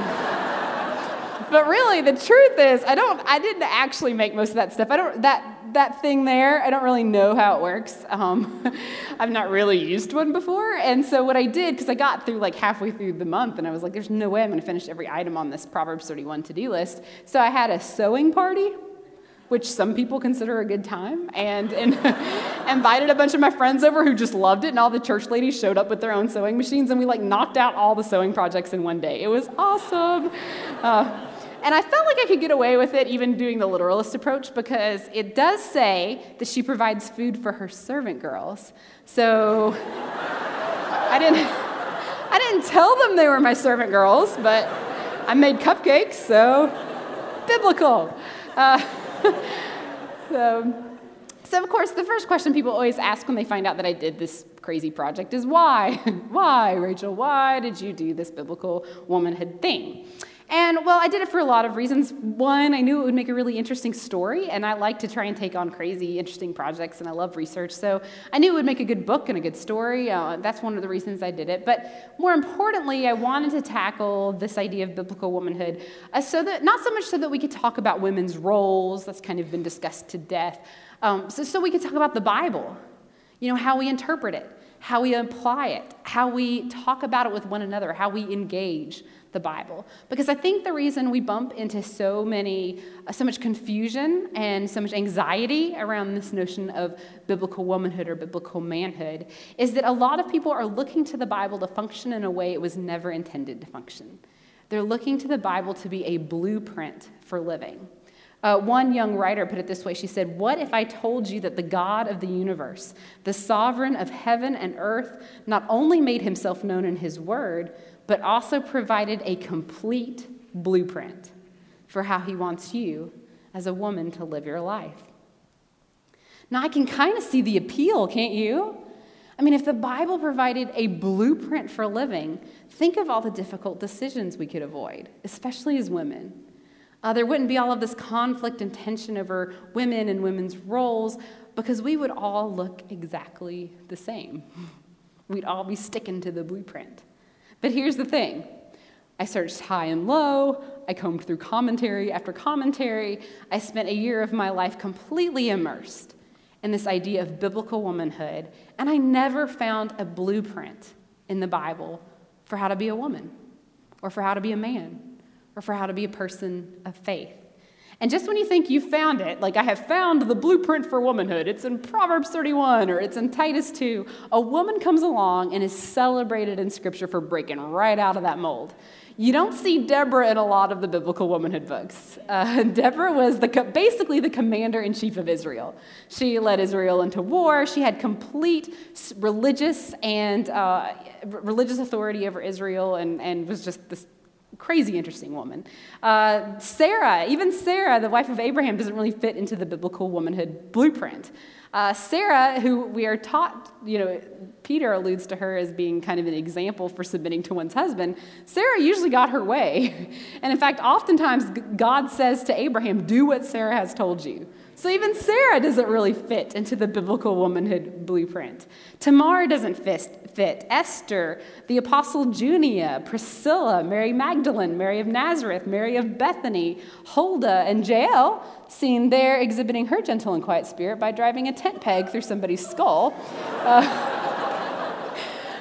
but really, the truth is, I don't. I didn't actually make most of that stuff. I don't. That that thing there, I don't really know how it works. Um, I've not really used one before, and so what I did, because I got through like halfway through the month, and I was like, there's no way I'm going to finish every item on this Proverbs thirty-one to-do list. So I had a sewing party, which some people consider a good time, and, and invited a bunch of my friends over who just loved it, and all the church ladies showed up with their own sewing machines, and we like knocked out all the sewing projects in one day. It was awesome. Uh, And I felt like I could get away with it even doing the literalist approach, because it does say that she provides food for her servant girls. So I didn't, I didn't tell them they were my servant girls, but I made cupcakes, so biblical. Uh, so, so, of course, the first question people always ask when they find out that I did this crazy project is why? Why, Rachel? Why did you do this biblical womanhood thing? And, well, I did it for a lot of reasons. One, I knew it would make a really interesting story, and I like to try and take on crazy, interesting projects, and I love research. So I knew it would make a good book and a good story. Uh, that's one of the reasons I did it. But more importantly, I wanted to tackle this idea of biblical womanhood, uh, so that not so much so that we could talk about women's roles, that's kind of been discussed to death, um, so, so we could talk about the Bible, you know, how we interpret it, how we apply it, how we talk about it with one another, how we engage the Bible. Because I think the reason we bump into so many, uh, so much confusion and so much anxiety around this notion of biblical womanhood or biblical manhood is that a lot of people are looking to the Bible to function in a way it was never intended to function. They're looking to the Bible to be a blueprint for living. Uh, one young writer put it this way. She said, "What if I told you that the God of the universe, the sovereign of heaven and earth, not only made himself known in his word, but also provided a complete blueprint for how he wants you as a woman to live your life?" Now, I can kind of see the appeal, can't you? I mean, if the Bible provided a blueprint for living, think of all the difficult decisions we could avoid, especially as women. Uh, there wouldn't be all of this conflict and tension over women and women's roles because we would all look exactly the same. We'd all be sticking to the blueprint. But here's the thing. I searched high and low. I combed through commentary after commentary. I spent a year of my life completely immersed in this idea of biblical womanhood, and I never found a blueprint in the Bible for how to be a woman or for how to be a man, or for how to be a person of faith. And just when you think you found it, like I have found the blueprint for womanhood, it's in Proverbs thirty-one or it's in Titus two, a woman comes along and is celebrated in Scripture for breaking right out of that mold. You don't see Deborah in a lot of the biblical womanhood books. Uh, Deborah was the basically the commander-in-chief of Israel. She led Israel into war. She had complete religious and uh, religious authority over Israel and, and was just this crazy interesting woman. Uh, Sarah, even Sarah, the wife of Abraham, doesn't really fit into the biblical womanhood blueprint. Uh, Sarah, who we are taught, you know, Peter alludes to her as being kind of an example for submitting to one's husband. Sarah usually got her way. And in fact, oftentimes God says to Abraham, do what Sarah has told you. So even Sarah doesn't really fit into the biblical womanhood blueprint. Tamar doesn't fit. fit. Esther, the Apostle Junia, Priscilla, Mary Magdalene, Mary of Nazareth, Mary of Bethany, Huldah, and Jael, seen there exhibiting her gentle and quiet spirit by driving a tent peg through somebody's skull. Uh,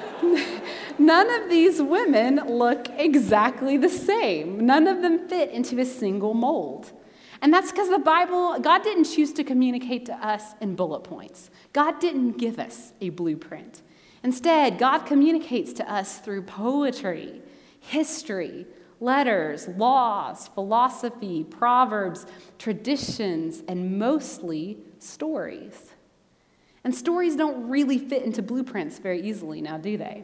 none of these women look exactly the same. None of them fit into a single mold. And that's because the Bible, God didn't choose to communicate to us in bullet points. God didn't give us a blueprint. Instead, God communicates to us through poetry, history, letters, laws, philosophy, proverbs, traditions, and mostly stories. And stories don't really fit into blueprints very easily now, do they?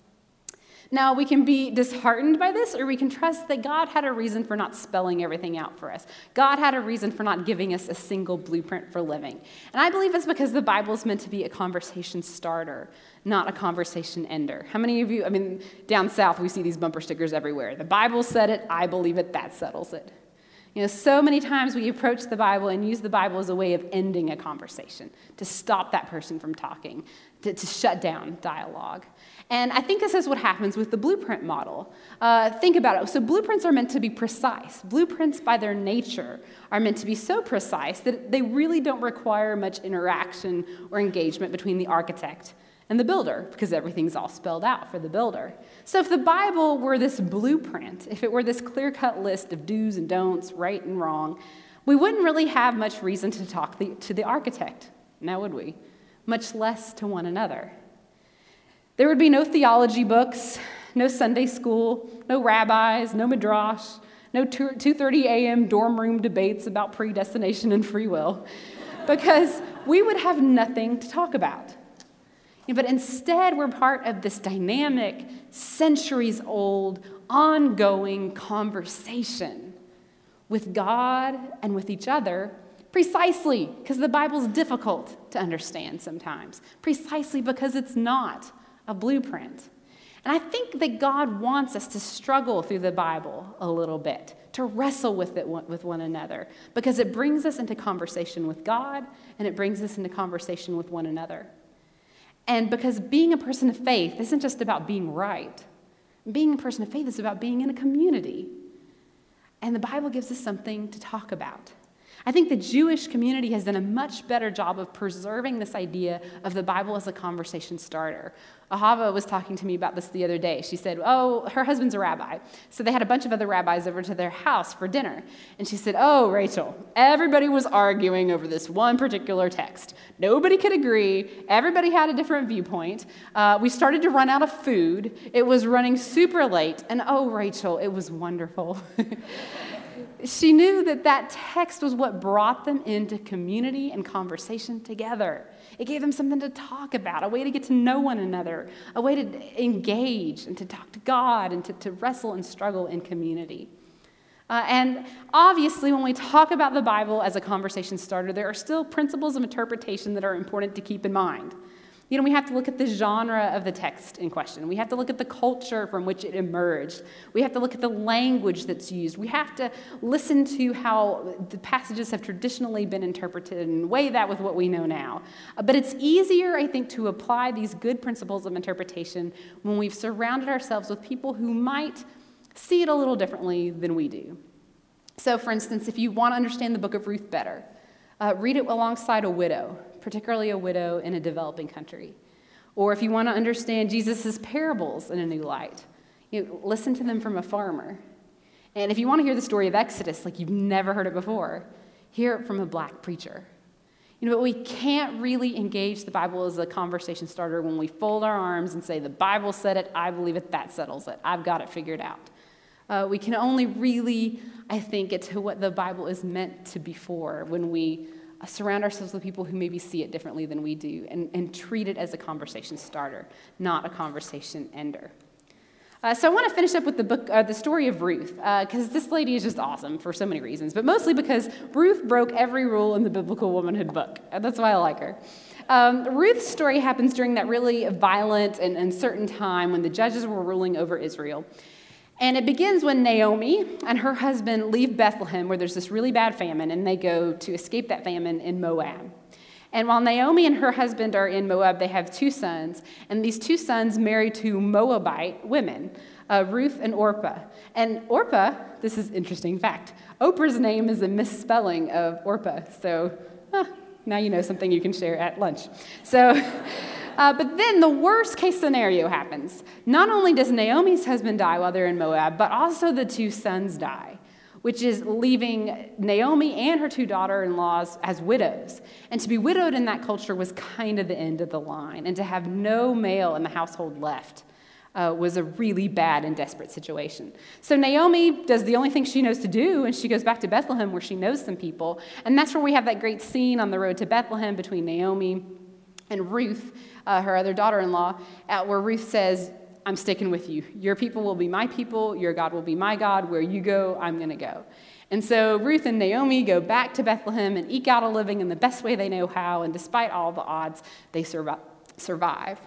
Now, we can be disheartened by this, or we can trust that God had a reason for not spelling everything out for us. God had a reason for not giving us a single blueprint for living. And I believe it's because the Bible is meant to be a conversation starter, not a conversation ender. How many of you, I mean, down south, we see these bumper stickers everywhere. The Bible said it, I believe it, that settles it. You know, so many times we approach the Bible and use the Bible as a way of ending a conversation, to stop that person from talking, to, to shut down dialogue. And I think this is what happens with the blueprint model. Uh, think about it. So blueprints are meant to be precise. Blueprints, by their nature, are meant to be so precise that they really don't require much interaction or engagement between the architect and the builder, because everything's all spelled out for the builder. So if the Bible were this blueprint, if it were this clear-cut list of do's and don'ts, right and wrong, we wouldn't really have much reason to talk the, to the architect, now would we? Much less to one another. There would be no theology books, no Sunday school, no rabbis, no midrash, no two thirty a.m. dorm room debates about predestination and free will, because we would have nothing to talk about. But instead, we're part of this dynamic, centuries-old, ongoing conversation with God and with each other, precisely because the Bible's difficult to understand sometimes, precisely because it's not a blueprint. And I think that God wants us to struggle through the Bible a little bit, to wrestle with it with one another, because it brings us into conversation with God, and it brings us into conversation with one another. And because being a person of faith isn't just about being right. Being a person of faith is about being in a community. And the Bible gives us something to talk about. I think the Jewish community has done a much better job of preserving this idea of the Bible as a conversation starter. Ahava was talking to me about this the other day. She said, oh, her husband's a rabbi. So they had a bunch of other rabbis over to their house for dinner. And she said, oh, Rachel, everybody was arguing over this one particular text. Nobody could agree. Everybody had a different viewpoint. Uh, we started to run out of food. It was running super late. And oh, Rachel, it was wonderful. She knew that that text was what brought them into community and conversation together. It gave them something to talk about, a way to get to know one another, a way to engage and to talk to God and to, to wrestle and struggle in community. Uh, and obviously, when we talk about the Bible as a conversation starter, there are still principles of interpretation that are important to keep in mind. You know, we have to look at the genre of the text in question. We have to look at the culture from which it emerged. We have to look at the language that's used. We have to listen to how the passages have traditionally been interpreted and weigh that with what we know now. Uh, but it's easier, I think, to apply these good principles of interpretation when we've surrounded ourselves with people who might see it a little differently than we do. So, for instance, if you want to understand the book of Ruth better, uh, read it alongside a widow, particularly a widow in a developing country. Or if you want to understand Jesus' parables in a new light, you know, listen to them from a farmer. And if you want to hear the story of Exodus like you've never heard it before, hear it from a black preacher. You know, but we can't really engage the Bible as a conversation starter when we fold our arms and say, the Bible said it, I believe it, that settles it. I've got it figured out. Uh, we can only really, I think, get to what the Bible is meant to be for when we surround ourselves with people who maybe see it differently than we do and, and treat it as a conversation starter, not a conversation ender. Uh, so I want to finish up with the book, uh, the story of Ruth, because uh, this lady is just awesome for so many reasons, but mostly because Ruth broke every rule in the biblical womanhood book, and that's why I like her. Um, Ruth's story happens during that really violent and uncertain time when the judges were ruling over Israel. And it begins when Naomi and her husband leave Bethlehem, where there's this really bad famine, and they go to escape that famine in Moab. And while Naomi and her husband are in Moab, they have two sons, and these two sons marry two Moabite women, uh, Ruth and Orpah. And Orpah, this is an interesting fact, Oprah's name is a misspelling of Orpah, so huh, now you know something you can share at lunch. So... Uh, but then the worst case scenario happens. Not only does Naomi's husband die while they're in Moab, but also the two sons die, which is leaving Naomi and her two daughter-in-laws as widows. And to be widowed in that culture was kind of the end of the line. And to have no male in the household left uh, was a really bad and desperate situation. So Naomi does the only thing she knows to do, and she goes back to Bethlehem where she knows some people. And that's where we have that great scene on the road to Bethlehem between Naomi and Ruth, uh, her other daughter-in-law, uh, where Ruth says, I'm sticking with you. Your people will be my people. Your God will be my God. Where you go, I'm going to go. And so Ruth and Naomi go back to Bethlehem and eke out a living in the best way they know how, and despite all the odds, they survive.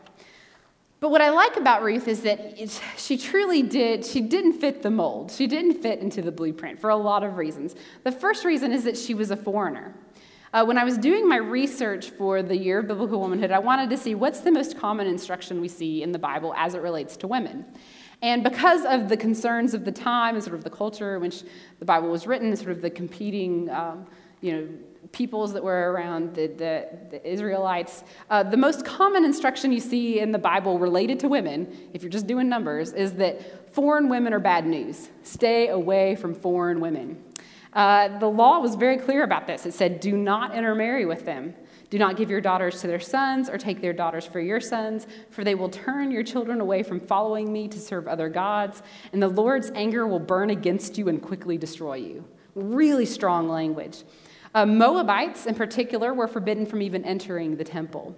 But what I like about Ruth is that it, she truly did, she didn't fit the mold. She didn't fit into the blueprint for a lot of reasons. The first reason is that she was a foreigner. Uh, when I was doing my research for the Year of Biblical Womanhood, I wanted to see what's the most common instruction we see in the Bible as it relates to women. And because of the concerns of the time and sort of the culture in which the Bible was written, sort of the competing, um, you know, peoples that were around, the, the, the Israelites, uh, the most common instruction you see in the Bible related to women, if you're just doing numbers, is that foreign women are bad news. Stay away from foreign women. Uh, the law was very clear about this. It said, do not intermarry with them. Do not give your daughters to their sons or take their daughters for your sons, for they will turn your children away from following me to serve other gods, and the Lord's anger will burn against you and quickly destroy you. Really strong language. Uh, Moabites, in particular, were forbidden from even entering the temple.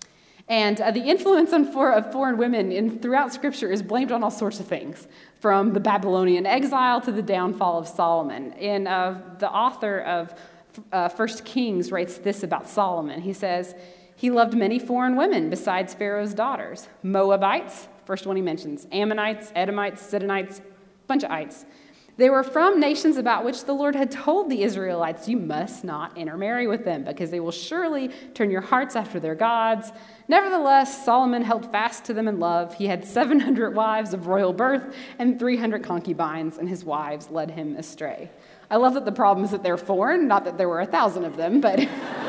And uh, the influence on for, of foreign women in, throughout Scripture is blamed on all sorts of things, from the Babylonian exile to the downfall of Solomon. And uh, the author of uh, First Kings writes this about Solomon. He says, he loved many foreign women besides Pharaoh's daughters, Moabites, First one he mentions, Ammonites, Edomites, Sidonites, bunch of ites. They were from nations about which the Lord had told the Israelites, you must not intermarry with them, because they will surely turn your hearts after their gods. Nevertheless, Solomon held fast to them in love. He had seven hundred wives of royal birth and three hundred concubines, and his wives led him astray. I love that the problem is that they're foreign, not that there were a thousand of them, but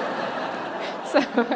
so...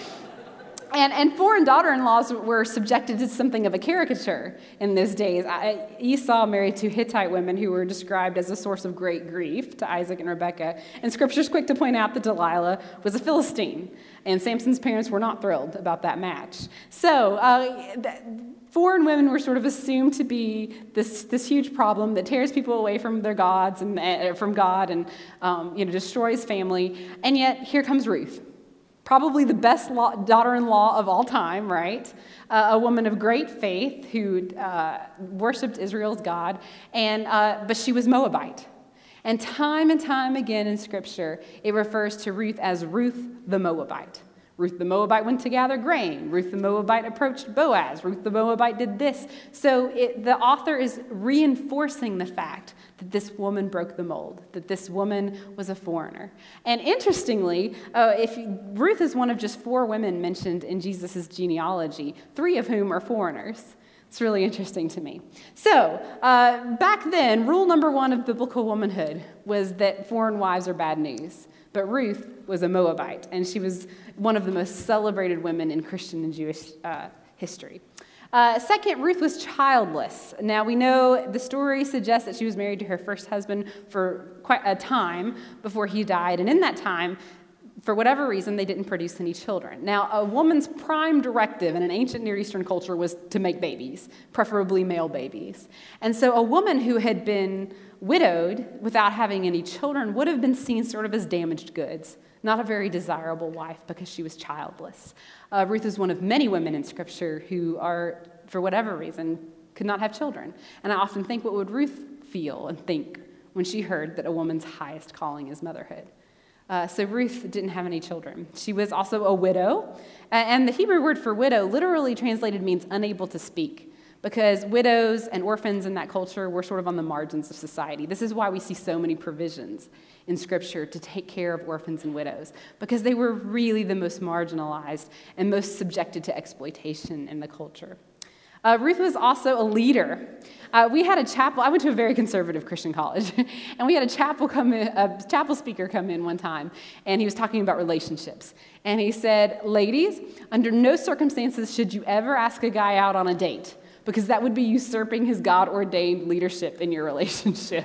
And, and foreign daughter-in-laws were subjected to something of a caricature in those days. I, Esau married two Hittite women who were described as a source of great grief to Isaac and Rebekah. And Scripture's quick to point out that Delilah was a Philistine. And Samson's parents were not thrilled about that match. So uh, th- foreign women were sort of assumed to be this, this huge problem that tears people away from their gods and uh, from God and um, you know, destroys family. And yet, here comes Ruth. Probably the best law, daughter-in-law of all time, right? Uh, a woman of great faith who uh, worshipped Israel's God, and uh, but she was Moabite. And time and time again in Scripture, it refers to Ruth as Ruth the Moabite. Ruth the Moabite went to gather grain. Ruth the Moabite approached Boaz. Ruth the Moabite did this. So it, the author is reinforcing the fact that this woman broke the mold, that this woman was a foreigner. And interestingly, uh, if Ruth is one of just four women mentioned in Jesus' genealogy, three of whom are foreigners. It's really interesting to me. So uh, back then, rule number one of biblical womanhood was that foreign wives are bad news. But Ruth was a Moabite, and she was one of the most celebrated women in Christian and Jewish uh, history. Uh, second, Ruth was childless. Now, we know the story suggests that she was married to her first husband for quite a time before he died, and in that time, for whatever reason, they didn't produce any children. Now, a woman's prime directive in an ancient Near Eastern culture was to make babies, preferably male babies. And so a woman who had been widowed without having any children would have been seen sort of as damaged goods, not a very desirable wife because she was childless. Uh, Ruth is one of many women in Scripture who are, for whatever reason, could not have children. And I often think, what would Ruth feel and think when she heard that a woman's highest calling is motherhood? Uh, so Ruth didn't have any children. She was also a widow, and the Hebrew word for widow literally translated means unable to speak, because widows and orphans in that culture were sort of on the margins of society. This is why we see so many provisions in Scripture to take care of orphans and widows, because they were really the most marginalized and most subjected to exploitation in the culture. Uh, Ruth was also a leader. Uh, we had a chapel. I went to a very conservative Christian college, and we had a chapel come in, a chapel speaker come in one time, and he was talking about relationships. And he said, "Ladies, under no circumstances should you ever ask a guy out on a date, because that would be usurping his God-ordained leadership in your relationship."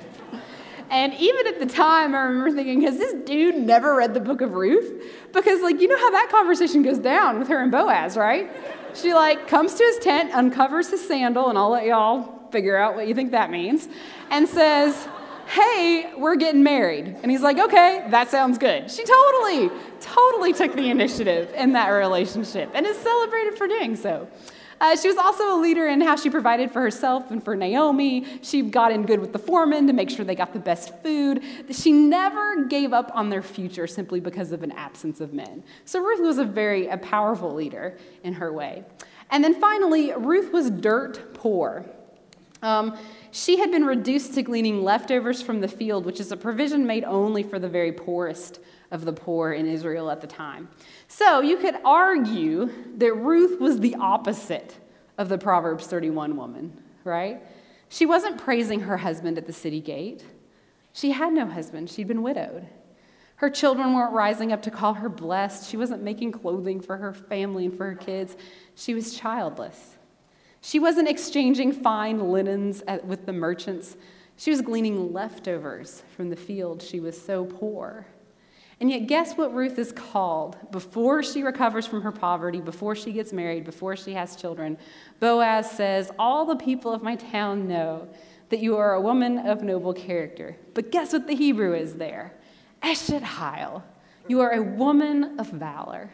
And even at the time, I remember thinking, has this dude never read the book of Ruth? Because, like, you know how that conversation goes down with her and Boaz, right? She, like, comes to his tent, uncovers his sandal, and I'll let y'all figure out what you think that means, and says, "Hey, we're getting married." And he's like, "Okay, that sounds good." She totally, totally took the initiative in that relationship and is celebrated for doing so. Uh, she was also a leader in how she provided for herself and for Naomi. She got in good with the foreman to make sure they got the best food. She never gave up on their future simply because of an absence of men. So Ruth was a very a powerful leader in her way. And then finally, Ruth was dirt poor. Um, she had been reduced to gleaning leftovers from the field, which is a provision made only for the very poorest of the poor in Israel at the time. So you could argue that Ruth was the opposite of the Proverbs thirty-one woman, right? She wasn't praising her husband at the city gate. She had no husband. She'd been widowed. Her children weren't rising up to call her blessed. She wasn't making clothing for her family and for her kids. She was childless. She wasn't exchanging fine linens at, with the merchants. She was gleaning leftovers from the field. She was so poor. And yet, guess what Ruth is called before she recovers from her poverty, before she gets married, before she has children? Boaz says, "All the people of my town know that you are a woman of noble character." But guess what the Hebrew is there? Eshet Ha'il. You are a woman of valor.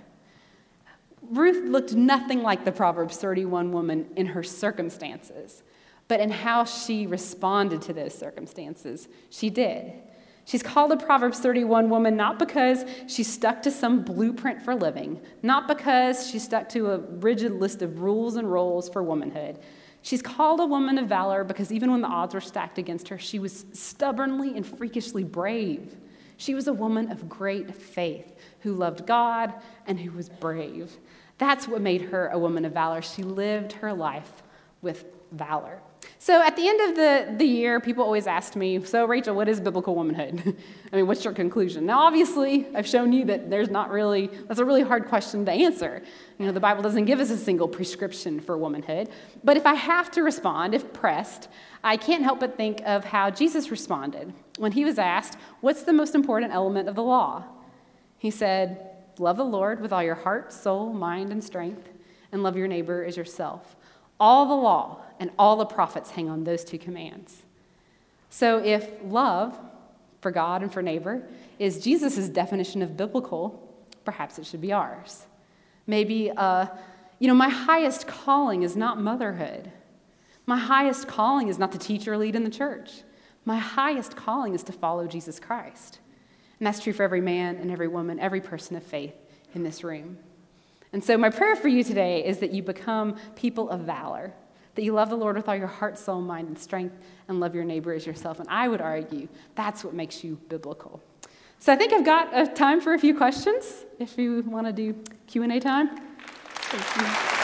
Ruth looked nothing like the Proverbs thirty-one woman in her circumstances, but in how she responded to those circumstances, she did. She's called a Proverbs thirty-one woman not because she stuck to some blueprint for living, not because she stuck to a rigid list of rules and roles for womanhood. She's called a woman of valor because even when the odds were stacked against her, she was stubbornly and freakishly brave. She was a woman of great faith who loved God and who was brave. That's what made her a woman of valor. She lived her life with valor. So at the end of the, the year, people always asked me, so Rachel, what is biblical womanhood? I mean, what's your conclusion? Now, obviously, I've shown you that there's not really, that's a really hard question to answer. You know, the Bible doesn't give us a single prescription for womanhood. But if I have to respond, if pressed, I can't help but think of how Jesus responded when he was asked, what's the most important element of the law? He said, love the Lord with all your heart, soul, mind, and strength, and love your neighbor as yourself. All the law and all the prophets hang on those two commands. So if love for God and for neighbor is Jesus' definition of biblical, perhaps it should be ours. Maybe, uh, you know, my highest calling is not motherhood. My highest calling is not to teach or lead in the church. My highest calling is to follow Jesus Christ. And that's true for every man and every woman, every person of faith in this room. And so my prayer for you today is that you become people of valor, that you love the Lord with all your heart, soul, mind, and strength, and love your neighbor as yourself. And I would argue that's what makes you biblical. So I think I've got a time for a few questions, if you want to do Q and A time. Thank you.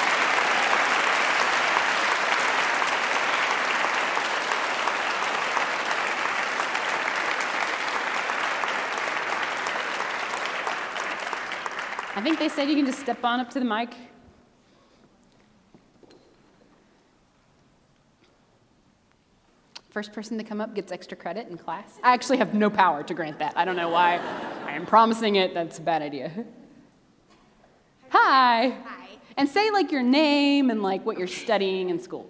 I think they said you can just step on up to the mic. First person to come up gets extra credit in class. I actually have no power to grant that. I don't know why I am promising it. That's a bad idea. Hi. Hi. And say like your name and like what you're studying in school,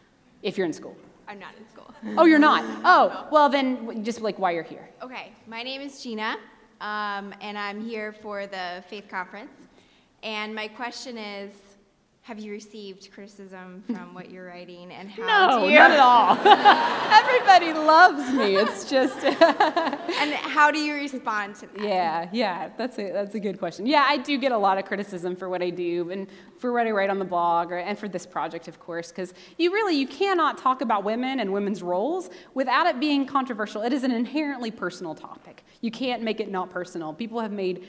if you're in school. I'm not in school. Oh, you're not? Oh, well then just like why you're here. Okay, my name is Gina, um, and I'm here for the Faith Conference. And my question is, have you received criticism from what you're writing, and how No, do you... not at all. Everybody loves me. It's just... And how do you respond to that? Yeah, yeah, that's a that's a good question. Yeah, I do get a lot of criticism for what I do and for what I write on the blog, or, and for this project, of course, because you really, you cannot talk about women and women's roles without it being controversial. It is an inherently personal topic. You can't make it not personal. People have made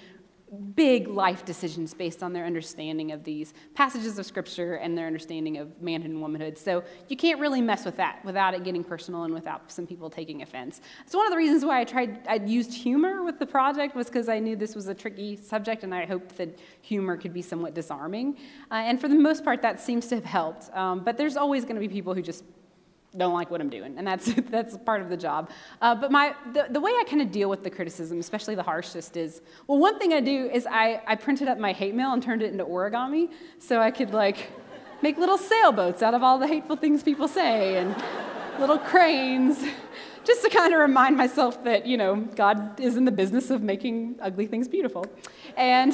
big life decisions based on their understanding of these passages of Scripture and their understanding of manhood and womanhood. So you can't really mess with that without it getting personal and without some people taking offense. So one of the reasons why I tried, I used humor with the project was because I knew this was a tricky subject, and I hoped that humor could be somewhat disarming. Uh, and for the most part, that seems to have helped. Um, but there's always going to be people who just don't like what I'm doing, and that's that's part of the job. Uh, but my the, the way I kind of deal with the criticism, especially the harshest, is, well, one thing I do is I, I printed up my hate mail and turned it into origami, so I could, like, make little sailboats out of all the hateful things people say, and little cranes, just to kind of remind myself that, you know, God is in the business of making ugly things beautiful. And,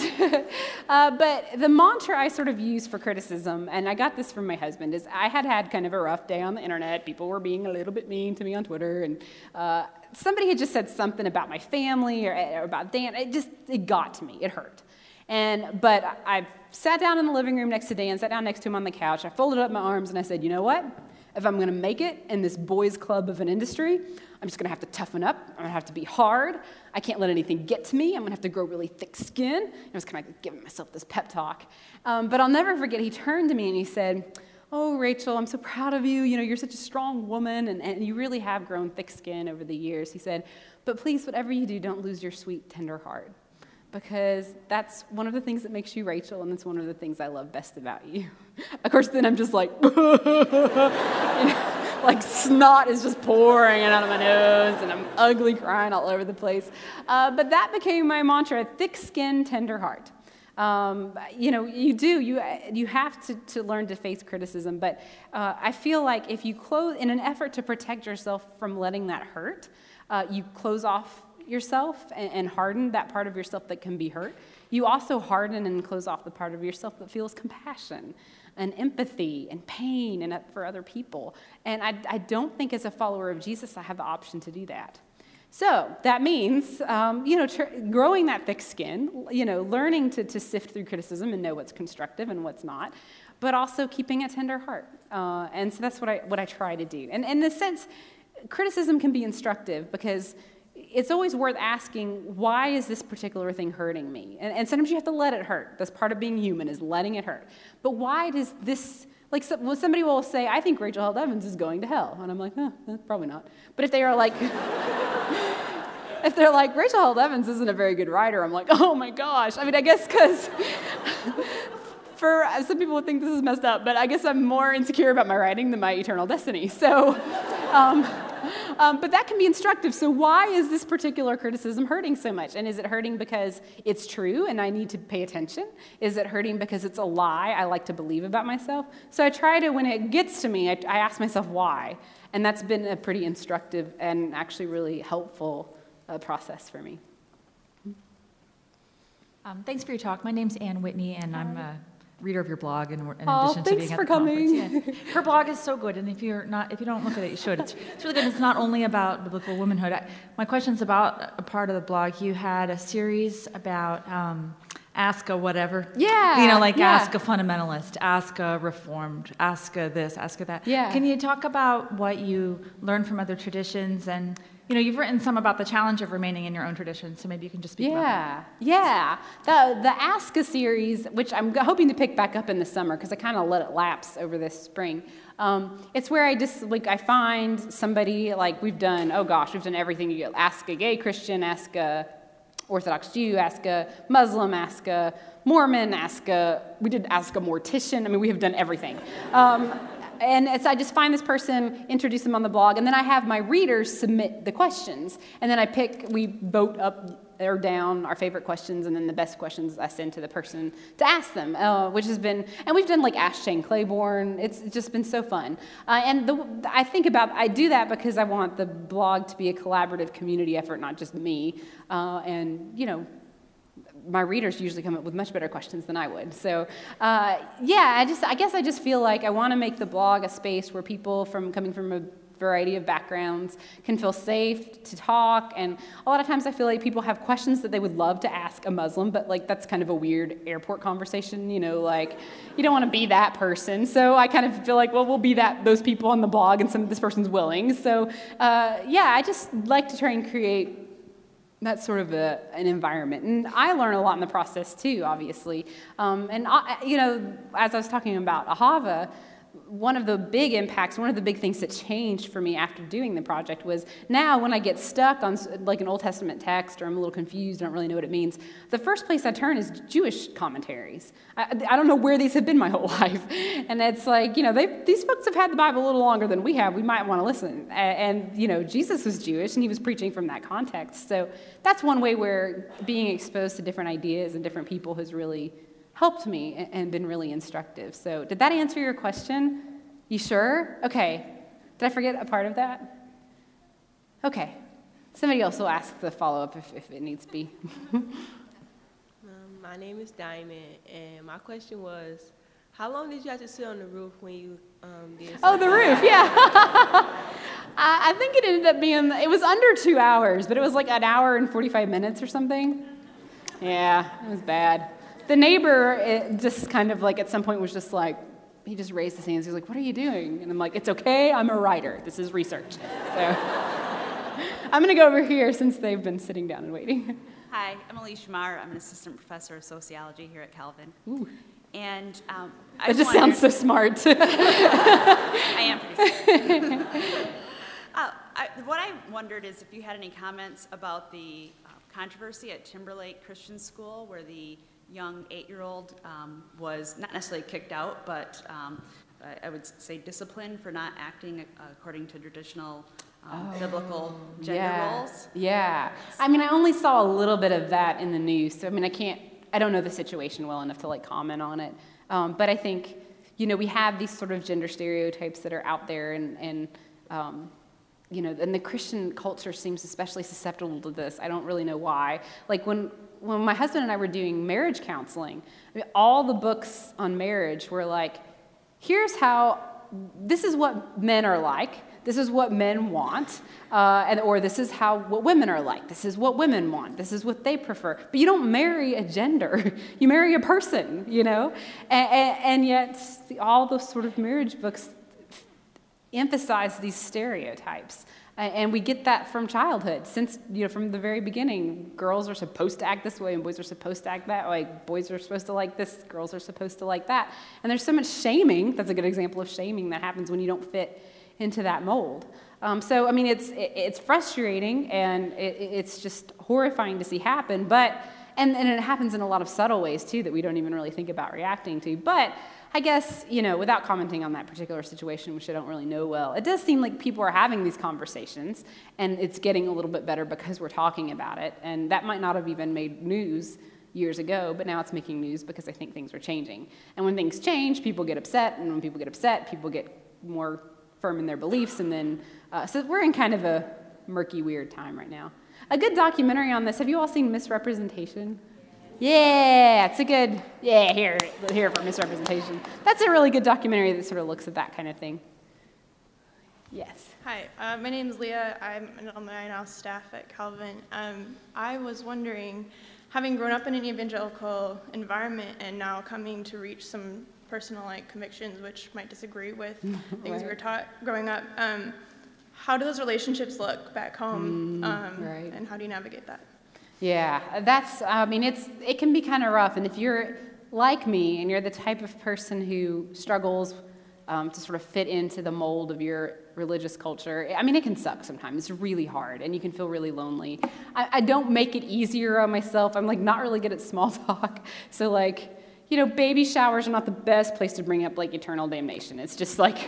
uh, but the mantra I sort of use for criticism, and I got this from my husband, is I had had kind of a rough day on the internet. People were being a little bit mean to me on Twitter, and uh, somebody had just said something about my family or, or about Dan. It just, it got to me. It hurt. And, but I sat down in the living room next to Dan, sat down next to him on the couch. I folded up my arms, and I said, you know what? If I'm going to make it in this boys' club of an industry, I'm just going to have to toughen up. I'm going to have to be hard. I can't let anything get to me. I'm going to have to grow really thick skin. I was kind of giving myself this pep talk. Um, but I'll never forget, he turned to me and he said, oh, Rachel, I'm so proud of you. You know, you're such a strong woman, and, and you really have grown thick skin over the years. He said, but please, whatever you do, don't lose your sweet, tender heart. Because that's one of the things that makes you Rachel, and it's one of the things I love best about you. Of course, then I'm just like, you know, like snot is just pouring out of my nose, and I'm ugly crying all over the place. Uh, but that became my mantra: thick skin, tender heart. Um, you know, you do, you you have to, to learn to face criticism, but uh, I feel like if you close, in an effort to protect yourself from letting that hurt, uh, you close off yourself and, and harden that part of yourself that can be hurt. You also harden and close off the part of yourself that feels compassion and empathy and pain and for other people. And I, I don't think as a follower of Jesus I have the option to do that. So that means, um, you know, tr- growing that thick skin, you know, learning to, to sift through criticism and know what's constructive and what's not, but also keeping a tender heart. Uh, and so that's what I what I try to do. And, and in a sense, criticism can be instructive because it's always worth asking, why is this particular thing hurting me? And, and sometimes you have to let it hurt. That's part of being human, is letting it hurt. But why does this, like so, well, somebody will say, I think Rachel Held Evans is going to hell. And I'm like, huh, probably not. But if they are like, if they're like, Rachel Held Evans isn't a very good writer, I'm like, oh my gosh. I mean, I guess because for some people would think this is messed up, but I guess I'm more insecure about my writing than my eternal destiny. So, um, Um, but that can be instructive. So why is this particular criticism hurting so much? And is it hurting because it's true and I need to pay attention? Is it hurting because it's a lie I like to believe about myself? So I try to, when it gets to me, I, I ask myself why. And that's been a pretty instructive and actually really helpful uh, process for me. Um, thanks for your talk. My name's Ann Whitney, and I'm a reader of your blog in, in Oh, addition to thanks being at for the conference. coming. Yeah. Her blog is so good, and if you're not, if you don't look at it, you should. It's, it's really good. It's not only about biblical womanhood. I, my question's about a part of the blog. You had a series about um, ask a whatever. Yeah. You know, like yeah. ask a fundamentalist, ask a reformed, ask a this, ask a that. Yeah. Can you talk about what you learned from other traditions? And you know, you've written some about the challenge of remaining in your own tradition, so maybe you can just speak about that. Yeah, yeah. The, the Ask a series, which I'm hoping to pick back up in the summer because I kind of let it lapse over this spring. Um, it's where I just, like, I find somebody, like, we've done, oh gosh, we've done everything. You ask a gay Christian, ask a Orthodox Jew, ask a Muslim, ask a Mormon, ask a, we did ask a mortician. I mean, we have done everything. Um, And it's, I just find this person, introduce them on the blog, and then I have my readers submit the questions. And then I pick, we vote up or down our favorite questions, and then the best questions I send to the person to ask them, uh, which has been, and we've done like Ask Shane Claiborne. It's just been so fun. Uh, and the, I think about, I do that because I want the blog to be a collaborative community effort, not just me. Uh, and, you know, my readers usually come up with much better questions than I would. So, uh, yeah, I just, I guess I just feel like I want to make the blog a space where people from coming from a variety of backgrounds can feel safe to talk. And a lot of times I feel like people have questions that they would love to ask a Muslim, but like that's kind of a weird airport conversation, you know, like you don't want to be that person. So I kind of feel like, well, we'll be that those people on the blog, and some this person's willing. So, uh, yeah, I just like to try and create that's sort of a, an environment. And I learn a lot in the process too, obviously. Um, and, I, you know, as I was talking about Ahava, one of the big impacts, one of the big things that changed for me after doing the project was now when I get stuck on like an Old Testament text or I'm a little confused, I don't really know what it means, the first place I turn is Jewish commentaries. I, I don't know where these have been my whole life. And it's like, you know, these folks have had the Bible a little longer than we have. We might want to listen. And, and, you know, Jesus was Jewish and he was preaching from that context. So that's one way where being exposed to different ideas and different people has really helped me and been really instructive. So did that answer your question? You sure? Okay. Did I forget a part of that? Okay. Somebody else will ask the follow-up if, if it needs to be. um, my name is Diamond, and my question was, how long did you have to sit on the roof when you um, did something? Oh, the roof, yeah. I, I think it ended up being, it was under two hours, but it was like an hour and forty-five minutes or something. Yeah, it was bad. The neighbor it just kind of like at some point was just like, he just raised his hands. He was like, what are you doing? And I'm like, it's okay, I'm a writer. This is research. So I'm going to go over here since they've been sitting down and waiting. Hi, I'm Elise Shamar. I'm an assistant professor of sociology here at Calvin. Ooh. And um, I That just wondered, sounds so smart. I am pretty smart. uh, I, what I wondered is if you had any comments about the uh, controversy at Timberlake Christian School where the young eight-year-old um, was not necessarily kicked out, but um, I, I would say disciplined for not acting according to traditional um, oh, biblical gender yeah. roles. Yeah. I mean, I only saw a little bit of that in the news. So, I mean, I can't, I don't know the situation well enough to like comment on it. Um, but I think, you know, we have these sort of gender stereotypes that are out there, and, and um, you know, and the Christian culture seems especially susceptible to this. I don't really know why. Like when, when my husband and I were doing marriage counseling, I mean, all the books on marriage were like, here's how, this is what men are like, this is what men want, uh, and or this is how what women are like. This is what women want. This is what they prefer. But you don't marry a gender. You marry a person, you know? And, and, and yet all those sort of marriage books emphasize these stereotypes. And we get that from childhood. Since, you know, from the very beginning, girls are supposed to act this way and boys are supposed to act that way. Boys are supposed to like this, girls are supposed to like that. And there's so much shaming. That's a good example of shaming that happens when you don't fit into that mold. Um, so, I mean, it's it, it's frustrating and it, it's just horrifying to see happen. But and, and it happens in a lot of subtle ways, too, that we don't even really think about reacting to. But I guess, you know, without commenting on that particular situation, which I don't really know well, it does seem like people are having these conversations, and it's getting a little bit better because we're talking about it. And that might not have even made news years ago, but now it's making news because I think things are changing. And when things change, people get upset, and when people get upset, people get more firm in their beliefs, and then, uh, so we're in kind of a murky, weird time right now. A good documentary on this, have you all seen Misrepresentation? Yeah, it's a good, yeah, here, here for Misrepresentation. That's a really good documentary that sort of looks at that kind of thing. Yes. Hi, uh, my name is Leah. I'm an alumni now staff at Calvin. Um, I was wondering, having grown up in an evangelical environment and now coming to reach some personal like convictions which might disagree with things right. we were taught growing up, um, how do those relationships look back home, mm, um, right. and how do you navigate that? Yeah, that's, I mean, it's it can be kind of rough. And if you're like me and you're the type of person who struggles um, to sort of fit into the mold of your religious culture, I mean, it can suck sometimes. It's really hard, and you can feel really lonely. I, I don't make it easier on myself. I'm, like, not really good at small talk. So, like, you know, baby showers are not the best place to bring up, like, eternal damnation. It's just, like,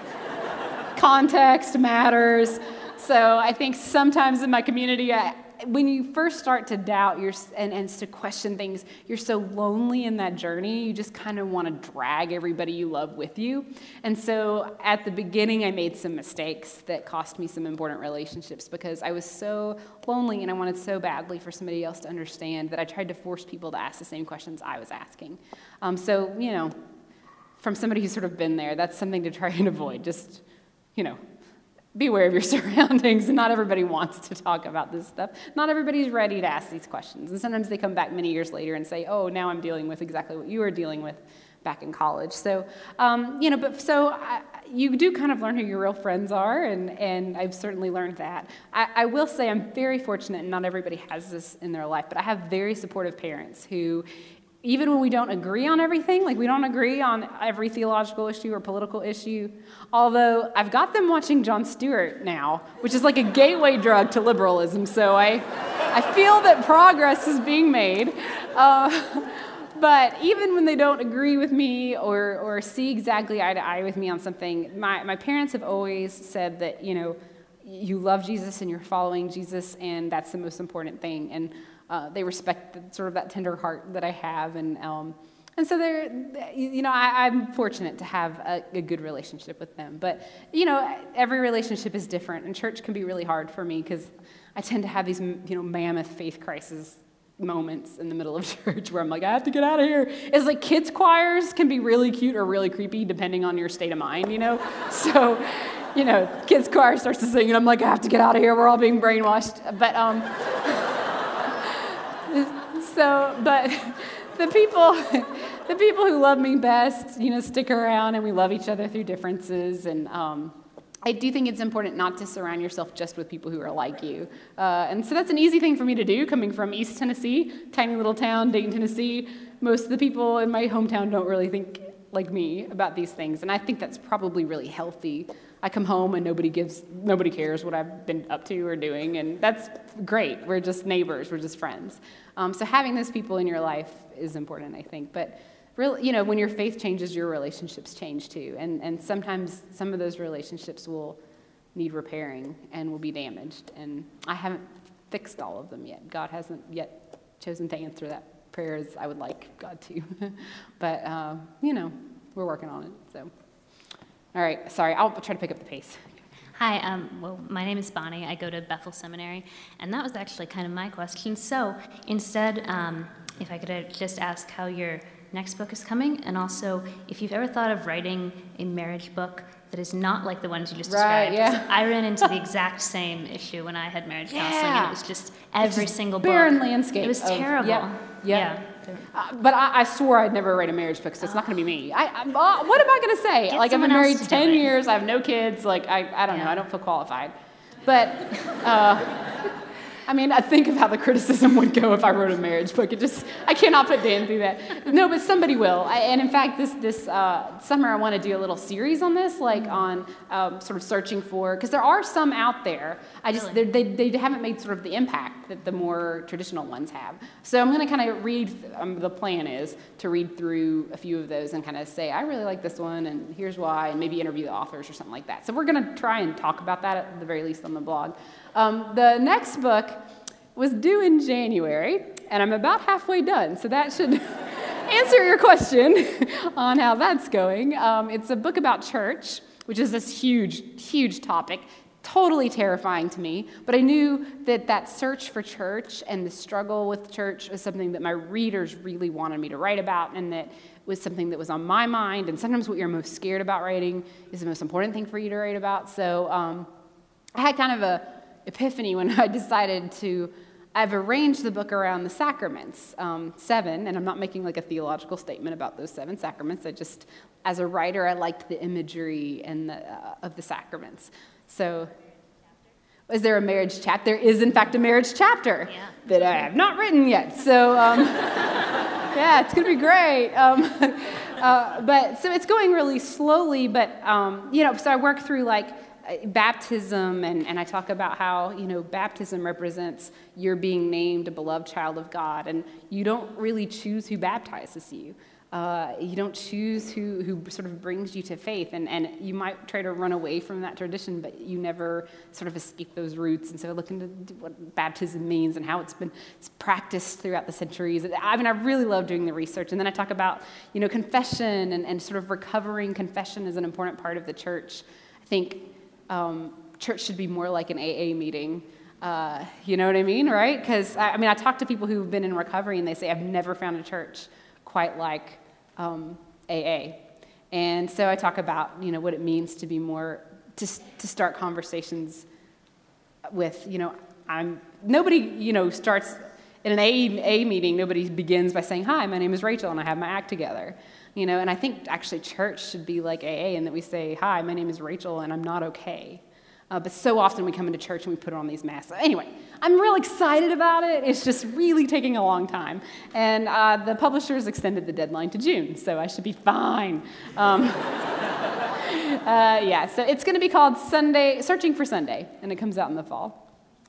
context matters. So I think sometimes in my community, I, when you first start to doubt your, and, and to question things, you're so lonely in that journey, you just kind of want to drag everybody you love with you. And so at the beginning, I made some mistakes that cost me some important relationships because I was so lonely and I wanted so badly for somebody else to understand that I tried to force people to ask the same questions I was asking. Um, so, you know, from somebody who's sort of been there, that's something to try and avoid. Just, you know, be aware of your surroundings. Not everybody wants to talk about this stuff. Not everybody's ready to ask these questions. And sometimes they come back many years later and say, oh, now I'm dealing with exactly what you were dealing with back in college. So, um, you know, but so I, you do kind of learn who your real friends are, and, and I've certainly learned that. I, I will say I'm very fortunate, and not everybody has this in their life, but I have very supportive parents who, even when we don't agree on everything, like we don't agree on every theological issue or political issue, although I've got them watching Jon Stewart now, which is like a gateway drug to liberalism, so I, I feel that progress is being made. Uh, but even when they don't agree with me or, or see exactly eye to eye with me on something, my, my parents have always said that, you know, you love Jesus and you're following Jesus, and that's the most important thing. And Uh, they respect the, sort of that tender heart that I have, and um, and so they're, you know, I, I'm fortunate to have a, a good relationship with them. But you know, every relationship is different, and church can be really hard for me because I tend to have these, you know, mammoth faith crisis moments in the middle of church where I'm like, I have to get out of here. It's like kids choirs can be really cute or really creepy depending on your state of mind, you know. So, you know, kids choir starts to sing, and I'm like, I have to get out of here. We're all being brainwashed, but um. So, but the people, the people who love me best, you know, stick around, and we love each other through differences. And um, I do think it's important not to surround yourself just with people who are like you. Uh, and so that's an easy thing for me to do, coming from East Tennessee, tiny little town, Dayton, Tennessee. Most of the people in my hometown don't really think like me about these things, and I think that's probably really healthy. I come home and nobody gives, nobody cares what I've been up to or doing, and that's great. We're just neighbors, we're just friends. Um, so having those people in your life is important, I think. But really, you know, when your faith changes, your relationships change too, and and sometimes some of those relationships will need repairing and will be damaged. And I haven't fixed all of them yet. God hasn't yet chosen to answer that prayer as I would like God to. But uh, you know, we're working on it. So. All right, sorry, I'll try to pick up the pace. Hi, um, well, my name is Bonnie. I go to Bethel Seminary, and that was actually kind of my question. So instead, um, if I could uh, just ask how your next book is coming, and also if you've ever thought of writing a marriage book that is not like the ones you just Right, described. yeah. I ran into the exact same issue when I had marriage counseling, and Yeah. it was just every just single barren book. landscape It was of- terrible. yep, yep. Yeah. Uh, but I, I swore I'd never write a marriage book, so it's not going to be me. I, I, uh, what am I going to say? Get like, I've been someone else married to do ten it. years, I have no kids. Like, I, I don't know. Yeah. I don't feel qualified. But, uh, I mean, I think of how the criticism would go if I wrote a marriage book. It just, I cannot put Dan through that. No, but somebody will. I, and in fact, this this uh, summer I want to do a little series on this, like on um, sort of searching for, because there are some out there. I just, Really? they they haven't made sort of the impact that the more traditional ones have. So I'm going to kind of read, um, the plan is to read through a few of those and kind of say, I really like this one, and here's why, and maybe interview the authors or something like that. So we're going to try and talk about that at the very least on the blog. Um, the next book was due in January, and I'm about halfway done, so that should answer your question on how that's going. Um, it's a book about church, which is this huge, huge topic, totally terrifying to me, but I knew that that search for church and the struggle with church was something that my readers really wanted me to write about, and that was something that was on my mind, and sometimes what you're most scared about writing is the most important thing for you to write about. So um, I had kind of a epiphany when I decided to, I've arranged the book around the sacraments, um, seven, and I'm not making like a theological statement about those seven sacraments. I just, as a writer, I liked the imagery and the, uh, of the sacraments. So, is there a marriage chapter? There is, in fact, a marriage chapter Yeah. that I have not written yet. So, um, yeah, it's going to be great. Um, uh, but so it's going really slowly, but, um, you know, so I work through like baptism, and, and I talk about how, you know, baptism represents you're being named a beloved child of God, and you don't really choose who baptizes you. Uh, you don't choose who, who sort of brings you to faith, and, and you might try to run away from that tradition, but you never sort of escape those roots. And so I look into what baptism means and how it's been it's practiced throughout the centuries. I mean, I really love doing the research. And then I talk about, you know, confession and, and sort of recovering confession is an important part of the church. I think um, church should be more like an A A meeting. Uh, you know what I mean, right? Because, I, I mean, I talk to people who've been in recovery, and they say, I've never found a church quite like um, A A. And so I talk about, you know, what it means to be more, to, to start conversations with, you know, I'm, nobody, you know, starts in an A A meeting, nobody begins by saying, hi, my name is Rachel, and I have my act together. You know, and I think actually church should be like A A, in that we say, hi, my name is Rachel, and I'm not okay. Uh, but so often we come into church and we put on these masks. Anyway, I'm real excited about it. It's just really taking a long time. And uh, the publishers extended the deadline to June, so I should be fine. Um, uh, yeah, so it's going to be called Sunday, Searching for Sunday, and it comes out in the fall.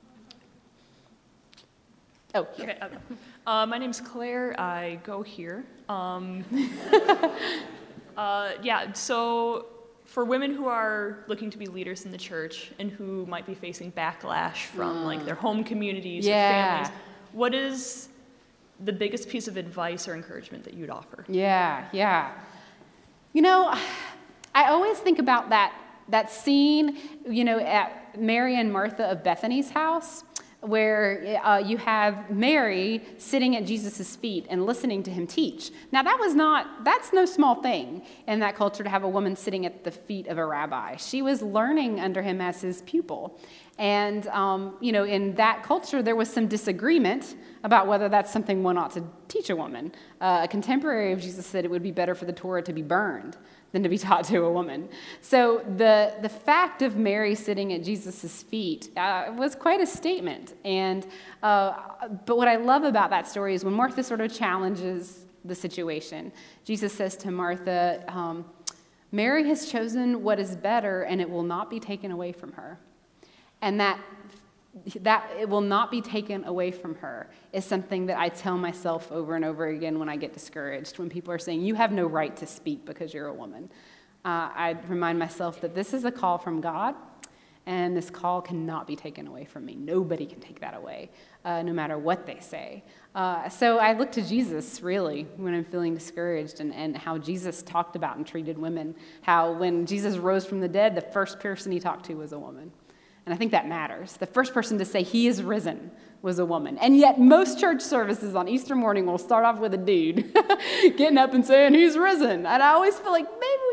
Oh, here. Okay, okay. Uh, my name's Claire. I go here. Um, uh, yeah, so for women who are looking to be leaders in the church and who might be facing backlash from mm. like their home communities yeah. or families, what is the biggest piece of advice or encouragement that you'd offer? Yeah, yeah. You know, I always think about that that scene, you know, at Mary and Martha of Bethany's house, where uh, you have Mary sitting at Jesus' feet and listening to him teach. Now, that was not, that's no small thing in that culture to have a woman sitting at the feet of a rabbi. She was learning under him as his pupil. And, um, you know, in that culture, there was some disagreement about whether that's something one ought to teach a woman. Uh, a contemporary of Jesus said it would be better for the Torah to be burned than to be taught to a woman. So the, the fact of Mary sitting at Jesus' feet uh, was quite a statement. And uh, but what I love about that story is when Martha sort of challenges the situation, Jesus says to Martha, um, Mary has chosen what is better, and it will not be taken away from her. And that that it will not be taken away from her is something that I tell myself over and over again when I get discouraged, when people are saying, you have no right to speak because you're a woman. Uh, I remind myself that this is a call from God, and this call cannot be taken away from me. Nobody can take that away, uh, no matter what they say. Uh, so I look to Jesus, really, when I'm feeling discouraged, and, and how Jesus talked about and treated women, how when Jesus rose from the dead, the first person he talked to was a woman. And I think that matters. The first person to say he is risen was a woman. And yet most church services on Easter morning will start off with a dude getting up and saying he's risen. And I always feel like maybe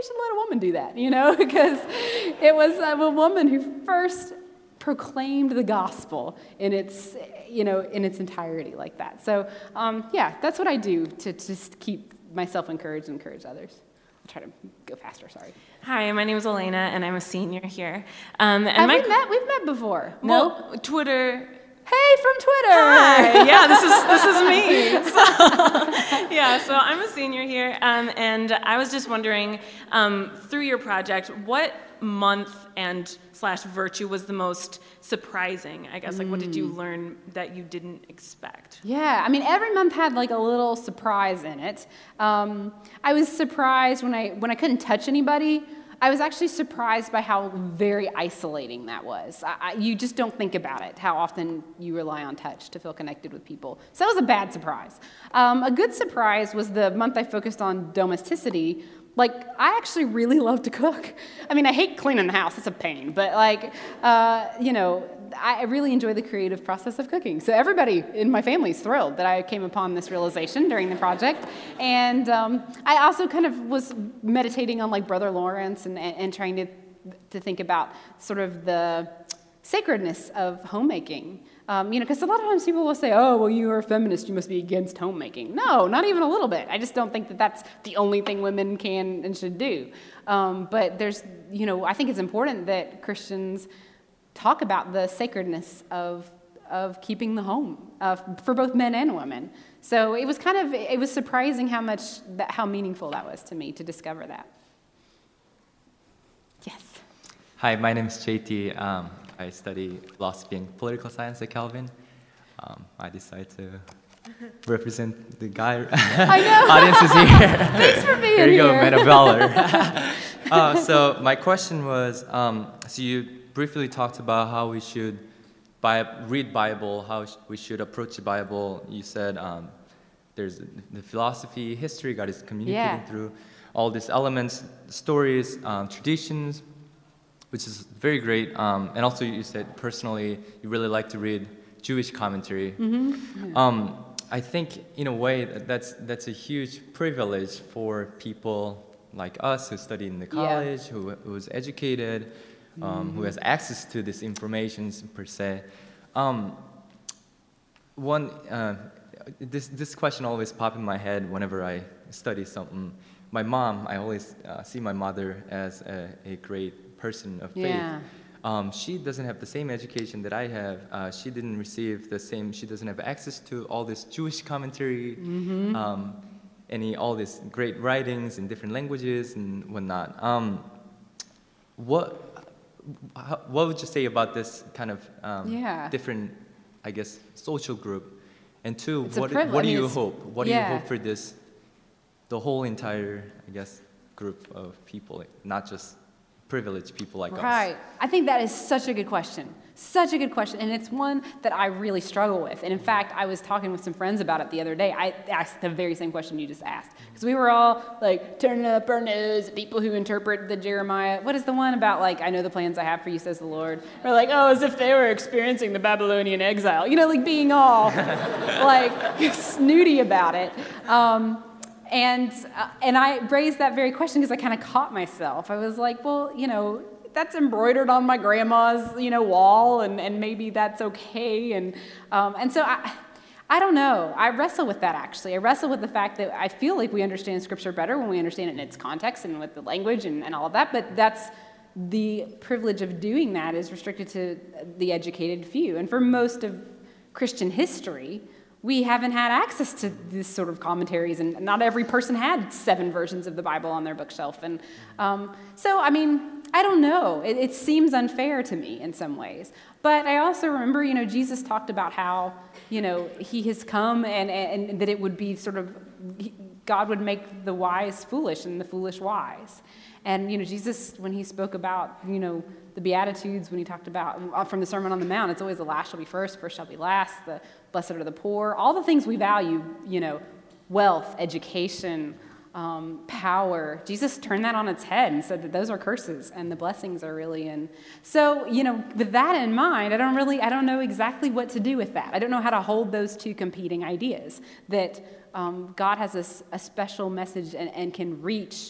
we should let a woman do that, you know, because it was a woman who first proclaimed the gospel in its, you know, in its entirety like that. So, um, yeah, that's what I do to just keep myself encouraged and encourage others. I'll try to go faster, sorry. Hi, my name is Elena, and I'm a senior here. Um, and Have my we met? We've met before. Well, No? Twitter. Hey, from Twitter! Hi. Yeah, this is this is me. So, yeah, so I'm a senior here, um, and I was just wondering, um, through your project, what month and slash virtue was the most surprising? I guess, like, what did you learn that you didn't expect? Yeah, I mean, every month had like a little surprise in it. Um, I was surprised when I when I couldn't touch anybody. I was actually surprised by how very isolating that was. I, I, you just don't think about it, how often you rely on touch to feel connected with people. So that was a bad surprise. Um, a good surprise was the month I focused on domesticity. Like, I actually really love to cook. I mean, I hate cleaning the house, it's a pain, but like, uh, you know, I really enjoy the creative process of cooking. So everybody in my family is thrilled that I came upon this realization during the project. And um, I also kind of was meditating on like Brother Lawrence and, and, and trying to, to think about sort of the sacredness of homemaking. Um, you know, because a lot of times people will say, oh, well, you are a feminist, you must be against homemaking. No, not even a little bit. I just don't think that that's the only thing women can and should do. Um, but there's, you know, I think it's important that Christians talk about the sacredness of of keeping the home uh, for both men and women. So it was kind of, it was surprising how much, that, how meaningful that was to me to discover that. Yes. Hi, my name is J T. Um, I study philosophy and political science at Calvin. Um, I decided to represent the guy. I know. Audience is here. Thanks for being here. Here you go, man of valor. uh, so my question was, um, so you briefly talked about how we should Bi- read Bible, how sh- we should approach the Bible. You said um, there's the philosophy, history, God is communicating Yeah. through all these elements, stories, um, traditions, which is very great. Um, and also you said personally you really like to read Jewish commentary. Mm-hmm. Yeah. Um, I think in a way that that's, that's a huge privilege for people like us who study in the college, yeah. who who's educated, Um, mm-hmm. who has access to this information per se. Um, one, uh, this this question always pops in my head whenever I study something. My mom, I always uh, see my mother as a, a great person of faith. Yeah. Um, she doesn't have the same education that I have. Uh, she didn't receive the same. She doesn't have access to all this Jewish commentary, mm-hmm. um, any all these great writings in different languages and whatnot. Um, what What would you say about this kind of um, yeah. different, I guess, social group? And two, it's what, what do you hope? What yeah. do you hope for this, the whole entire, I guess, group of people, not just privileged people like right. us? Right. I think that is such a good question. Such a good question. And it's one that I really struggle with. And in fact, I was talking with some friends about it the other day. I asked the very same question you just asked. Because we were all like turning up our nose at people who interpret the Jeremiah. What is the one about like, I know the plans I have for you, says the Lord? Or like, oh, as if they were experiencing the Babylonian exile. You know, like being all like snooty about it. Um, and, uh, and I raised that very question because I kind of caught myself. I was like, well, you know, that's embroidered on my grandma's, you know, wall, and, and maybe that's okay. And um, and so I, I don't know. I wrestle with that, actually. I wrestle with the fact that I feel like we understand Scripture better when we understand it in its context and with the language and, and all of that, but that's the privilege of doing that is restricted to the educated few. And for most of Christian history, we haven't had access to this sort of commentaries, and not every person had seven versions of the Bible on their bookshelf. And um, so, I mean, I don't know. It, it seems unfair to me in some ways. But I also remember, you know, Jesus talked about how, you know, he has come and, and, and that it would be sort of, God would make the wise foolish and the foolish wise. And, you know, Jesus, when he spoke about, you know, the Beatitudes, when he talked about, from the Sermon on the Mount, it's always the last shall be first, first shall be last, the blessed are the poor, all the things we value, you know, wealth, education, um, power. Jesus turned that on its head and said that those are curses and the blessings are really in. So, you know, with that in mind, I don't really, I don't know exactly what to do with that. I don't know how to hold those two competing ideas, that um, God has a, a special message and, and can reach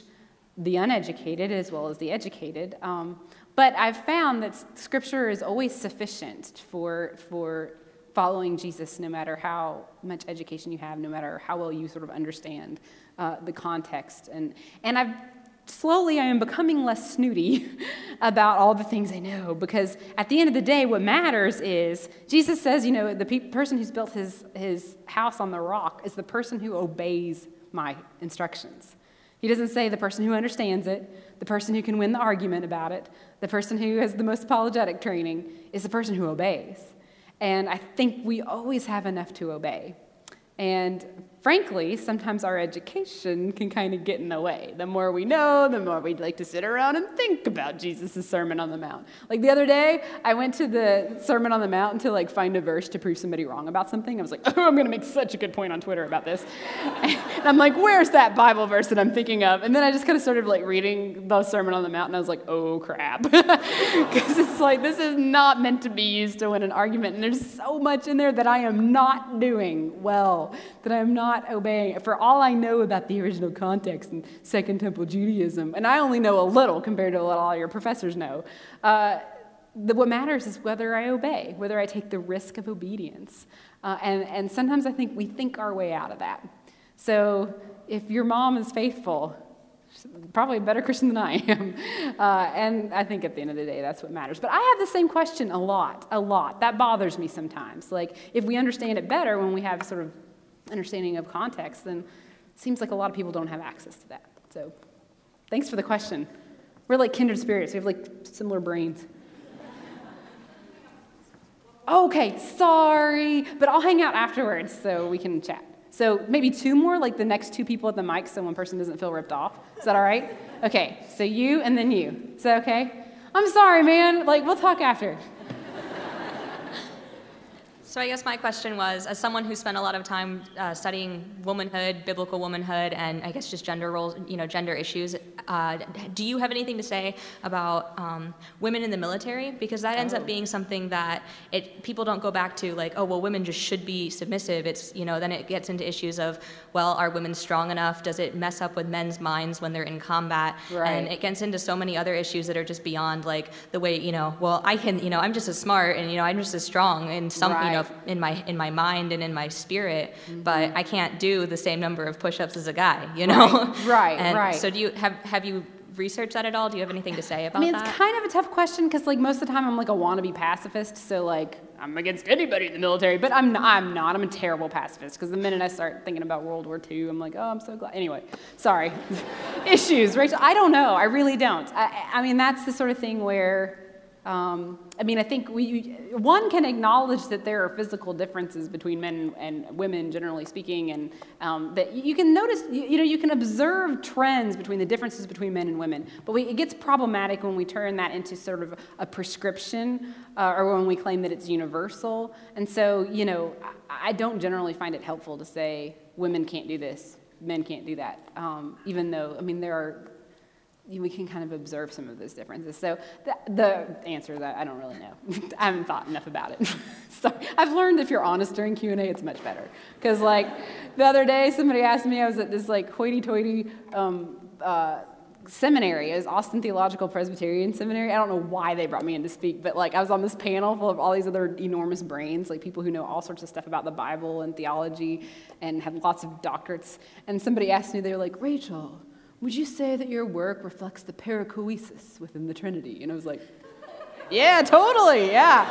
the uneducated as well as the educated. Um, but I've found that Scripture is always sufficient for for following Jesus, no matter how much education you have, no matter how well you sort of understand uh, the context. And and I've slowly I am becoming less snooty about all the things I know, because at the end of the day, what matters is, Jesus says, you know, the pe- person who's built his, his house on the rock is the person who obeys my instructions. He doesn't say the person who understands it, the person who can win the argument about it, the person who has the most apologetic training is the person who obeys. And I think we always have enough to obey. And frankly, sometimes our education can kind of get in the way. The more we know, the more we'd like to sit around and think about Jesus' Sermon on the Mount. Like the other day, I went to the Sermon on the Mount to like find a verse to prove somebody wrong about something. I was like, oh, I'm going to make such a good point on Twitter about this. And I'm like, where's that Bible verse that I'm thinking of? And then I just kind of started like reading the Sermon on the Mount, and I was like, oh, crap. Because it's like, this is not meant to be used to win an argument. And there's so much in there that I am not doing well, that I am not obeying. For all I know about the original context and Second Temple Judaism, and I only know a little compared to what all your professors know, uh, the, what matters is whether I obey, whether I take the risk of obedience. Uh, and, and sometimes I think we think our way out of that. So if your mom is faithful, she's probably a better Christian than I am. Uh, and I think at the end of the day, that's what matters. But I have the same question a lot, a lot. That bothers me sometimes. Like, if we understand it better when we have sort of understanding of context, then it seems like a lot of people don't have access to that. So thanks for the question. We're like kindred spirits. We have like similar brains. Okay, sorry, but I'll hang out afterwards so we can chat. So maybe two more, like the next two people at the mic, so one person doesn't feel ripped off. Is that all right? Okay, so you and then you. Is that okay? I'm sorry, man. Like, we'll talk after. So I guess my question was, as someone who spent a lot of time uh, studying womanhood, biblical womanhood, and I guess just gender roles, you know, gender issues, uh, do you have anything to say about um, women in the military? Because that ends Oh. up being something that it people don't go back to, like, oh, well, women just should be submissive. It's, you know, then it gets into issues of, well, are women strong enough? Does it mess up with men's minds when they're in combat? Right. And it gets into so many other issues that are just beyond, like, the way, you know, well, I can, you know, I'm just as smart and, you know, I'm just as strong in some, Right. you know, in my in my mind and in my spirit, mm-hmm. but I can't do the same number of push-ups as a guy, you know? Right, right, and right. So do you have have you researched that at all? Do you have anything to say about I mean, that? it's kind of a tough question because, like, most of the time I'm like a wannabe pacifist, so like I'm against anybody in the military, but I'm not. I'm not. I'm a terrible pacifist because the minute I start thinking about World War Two, I'm like, oh, I'm so glad. Anyway, sorry. Issues, Rachel. I don't know. I really don't. I, I mean, that's the sort of thing where. Um, I mean, I think we, one can acknowledge that there are physical differences between men and women, generally speaking, and um, that you can notice, you, you know, you can observe trends between the differences between men and women, but we, it gets problematic when we turn that into sort of a prescription uh, or when we claim that it's universal. And so, you know, I, I don't generally find it helpful to say women can't do this, men can't do that, um, even though, I mean, there are we can kind of observe some of those differences. So the, the answer is that I don't really know. I haven't thought enough about it. So I've learned if you're honest during Q and A, it's much better. Because like the other day, somebody asked me, I was at this like hoity-toity um, uh, seminary. It was Austin Theological Presbyterian Seminary. I don't know why they brought me in to speak, but like I was on this panel full of all these other enormous brains, like people who know all sorts of stuff about the Bible and theology and have lots of doctorates. And somebody asked me, they were like, Rachel, would you say that your work reflects the perichoesis within the Trinity? And I was like, yeah, totally, yeah.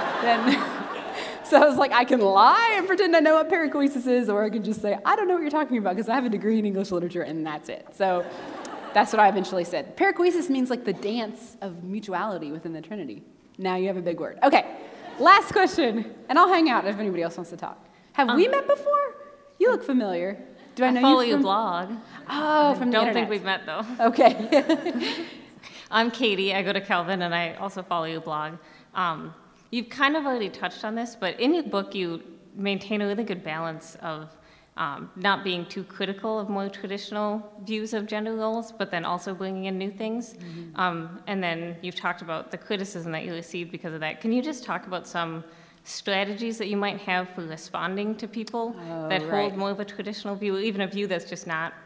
Then, so I was like, I can lie and pretend I know what perichoesis is, or I can just say, I don't know what you're talking about because I have a degree in English literature, and that's it. So that's what I eventually said. Perichoesis means like the dance of mutuality within the Trinity. Now you have a big word. Okay, last question, and I'll hang out if anybody else wants to talk. Have um, we met before? You look familiar. Do I know I follow you from? your blog. Oh, from the Don't internet. think we've met, though. Okay. I'm Katie. I go to Calvin, and I also follow your blog. Um, you've kind of already touched on this, but in your book, you maintain a really good balance of um, not being too critical of more traditional views of gender roles, but then also bringing in new things. Mm-hmm. um, and then you've talked about the criticism that you received because of that. Can you just talk about some strategies that you might have for responding to people oh, that right. hold more of a traditional view, or even a view that's just not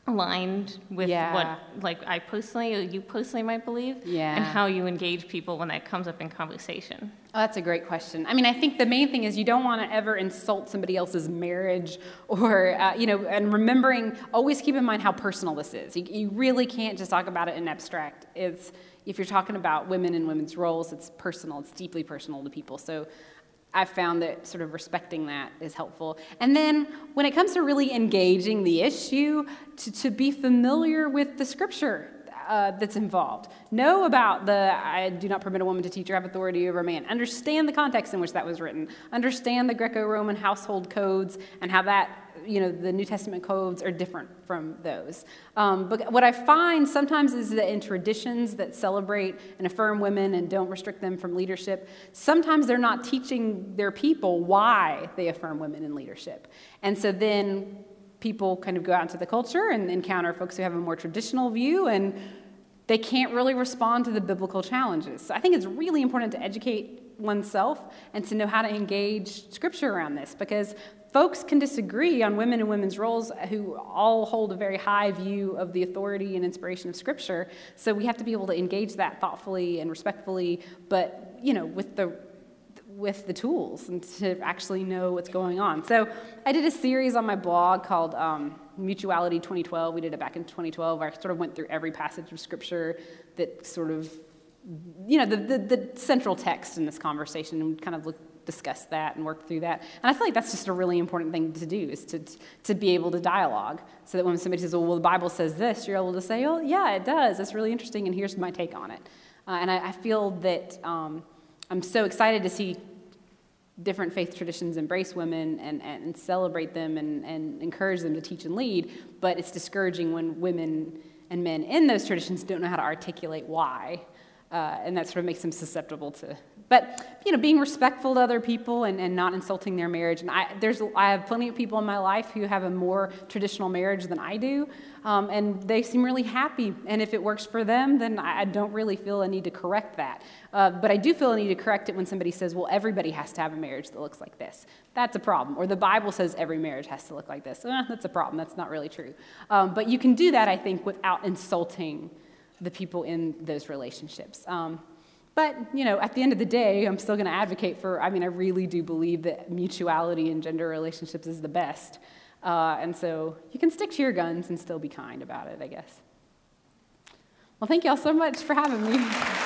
aligned with Yeah. what, like, I personally, or you personally might believe, Yeah. and how you engage people when that comes up in conversation? Oh, that's a great question. I mean, I think the main thing is you don't want to ever insult somebody else's marriage or, uh, you know, and remembering, always keep in mind how personal this is. You, you really can't just talk about it in abstract. It's, if you're talking about women and women's roles, it's personal, it's deeply personal to people. So I've found that sort of respecting that is helpful. And then when it comes to really engaging the issue, to, to be familiar with the scripture uh, that's involved. Know about the, I do not permit a woman to teach or have authority over a man. Understand the context in which that was written. Understand the Greco-Roman household codes and how that, you know, the New Testament codes are different from those. Um, but what I find sometimes is that in traditions that celebrate and affirm women and don't restrict them from leadership, sometimes they're not teaching their people why they affirm women in leadership. And so then people kind of go out into the culture and encounter folks who have a more traditional view, and they can't really respond to the biblical challenges. So I think it's really important to educate oneself and to know how to engage scripture around this, because folks can disagree on women and women's roles who all hold a very high view of the authority and inspiration of scripture. So we have to be able to engage that thoughtfully and respectfully, but, you know, with the with the tools and to actually know what's going on. So I did a series on my blog called um, Mutuality twenty twelve. We did it back in twenty twelve. I sort of went through every passage of scripture that sort of, you know, the, the, the central text in this conversation, and kind of look, discuss that and work through that. And I feel like that's just a really important thing to do, is to, to be able to dialogue, so that when somebody says, well, well, the Bible says this, you're able to say, oh, yeah, it does. That's really interesting, and here's my take on it. Uh, and I, I feel that um, I'm so excited to see different faith traditions embrace women and, and celebrate them and, and encourage them to teach and lead, but it's discouraging when women and men in those traditions don't know how to articulate why, uh, and that sort of makes them susceptible to, but, you know, being respectful to other people and, and not insulting their marriage. And I, there's, I have plenty of people in my life who have a more traditional marriage than I do, um, and they seem really happy. And if it works for them, then I, I don't really feel a need to correct that. Uh, but I do feel a need to correct it when somebody says, well, everybody has to have a marriage that looks like this. That's a problem. Or the Bible says every marriage has to look like this. Eh, that's a problem. That's not really true. Um, but you can do that, I think, without insulting the people in those relationships. Um, But, you know, at the end of the day, I'm still going to advocate for, I mean, I really do believe that mutuality in gender relationships is the best. Uh, and so you can stick to your guns and still be kind about it, I guess. Well, thank you all so much for having me.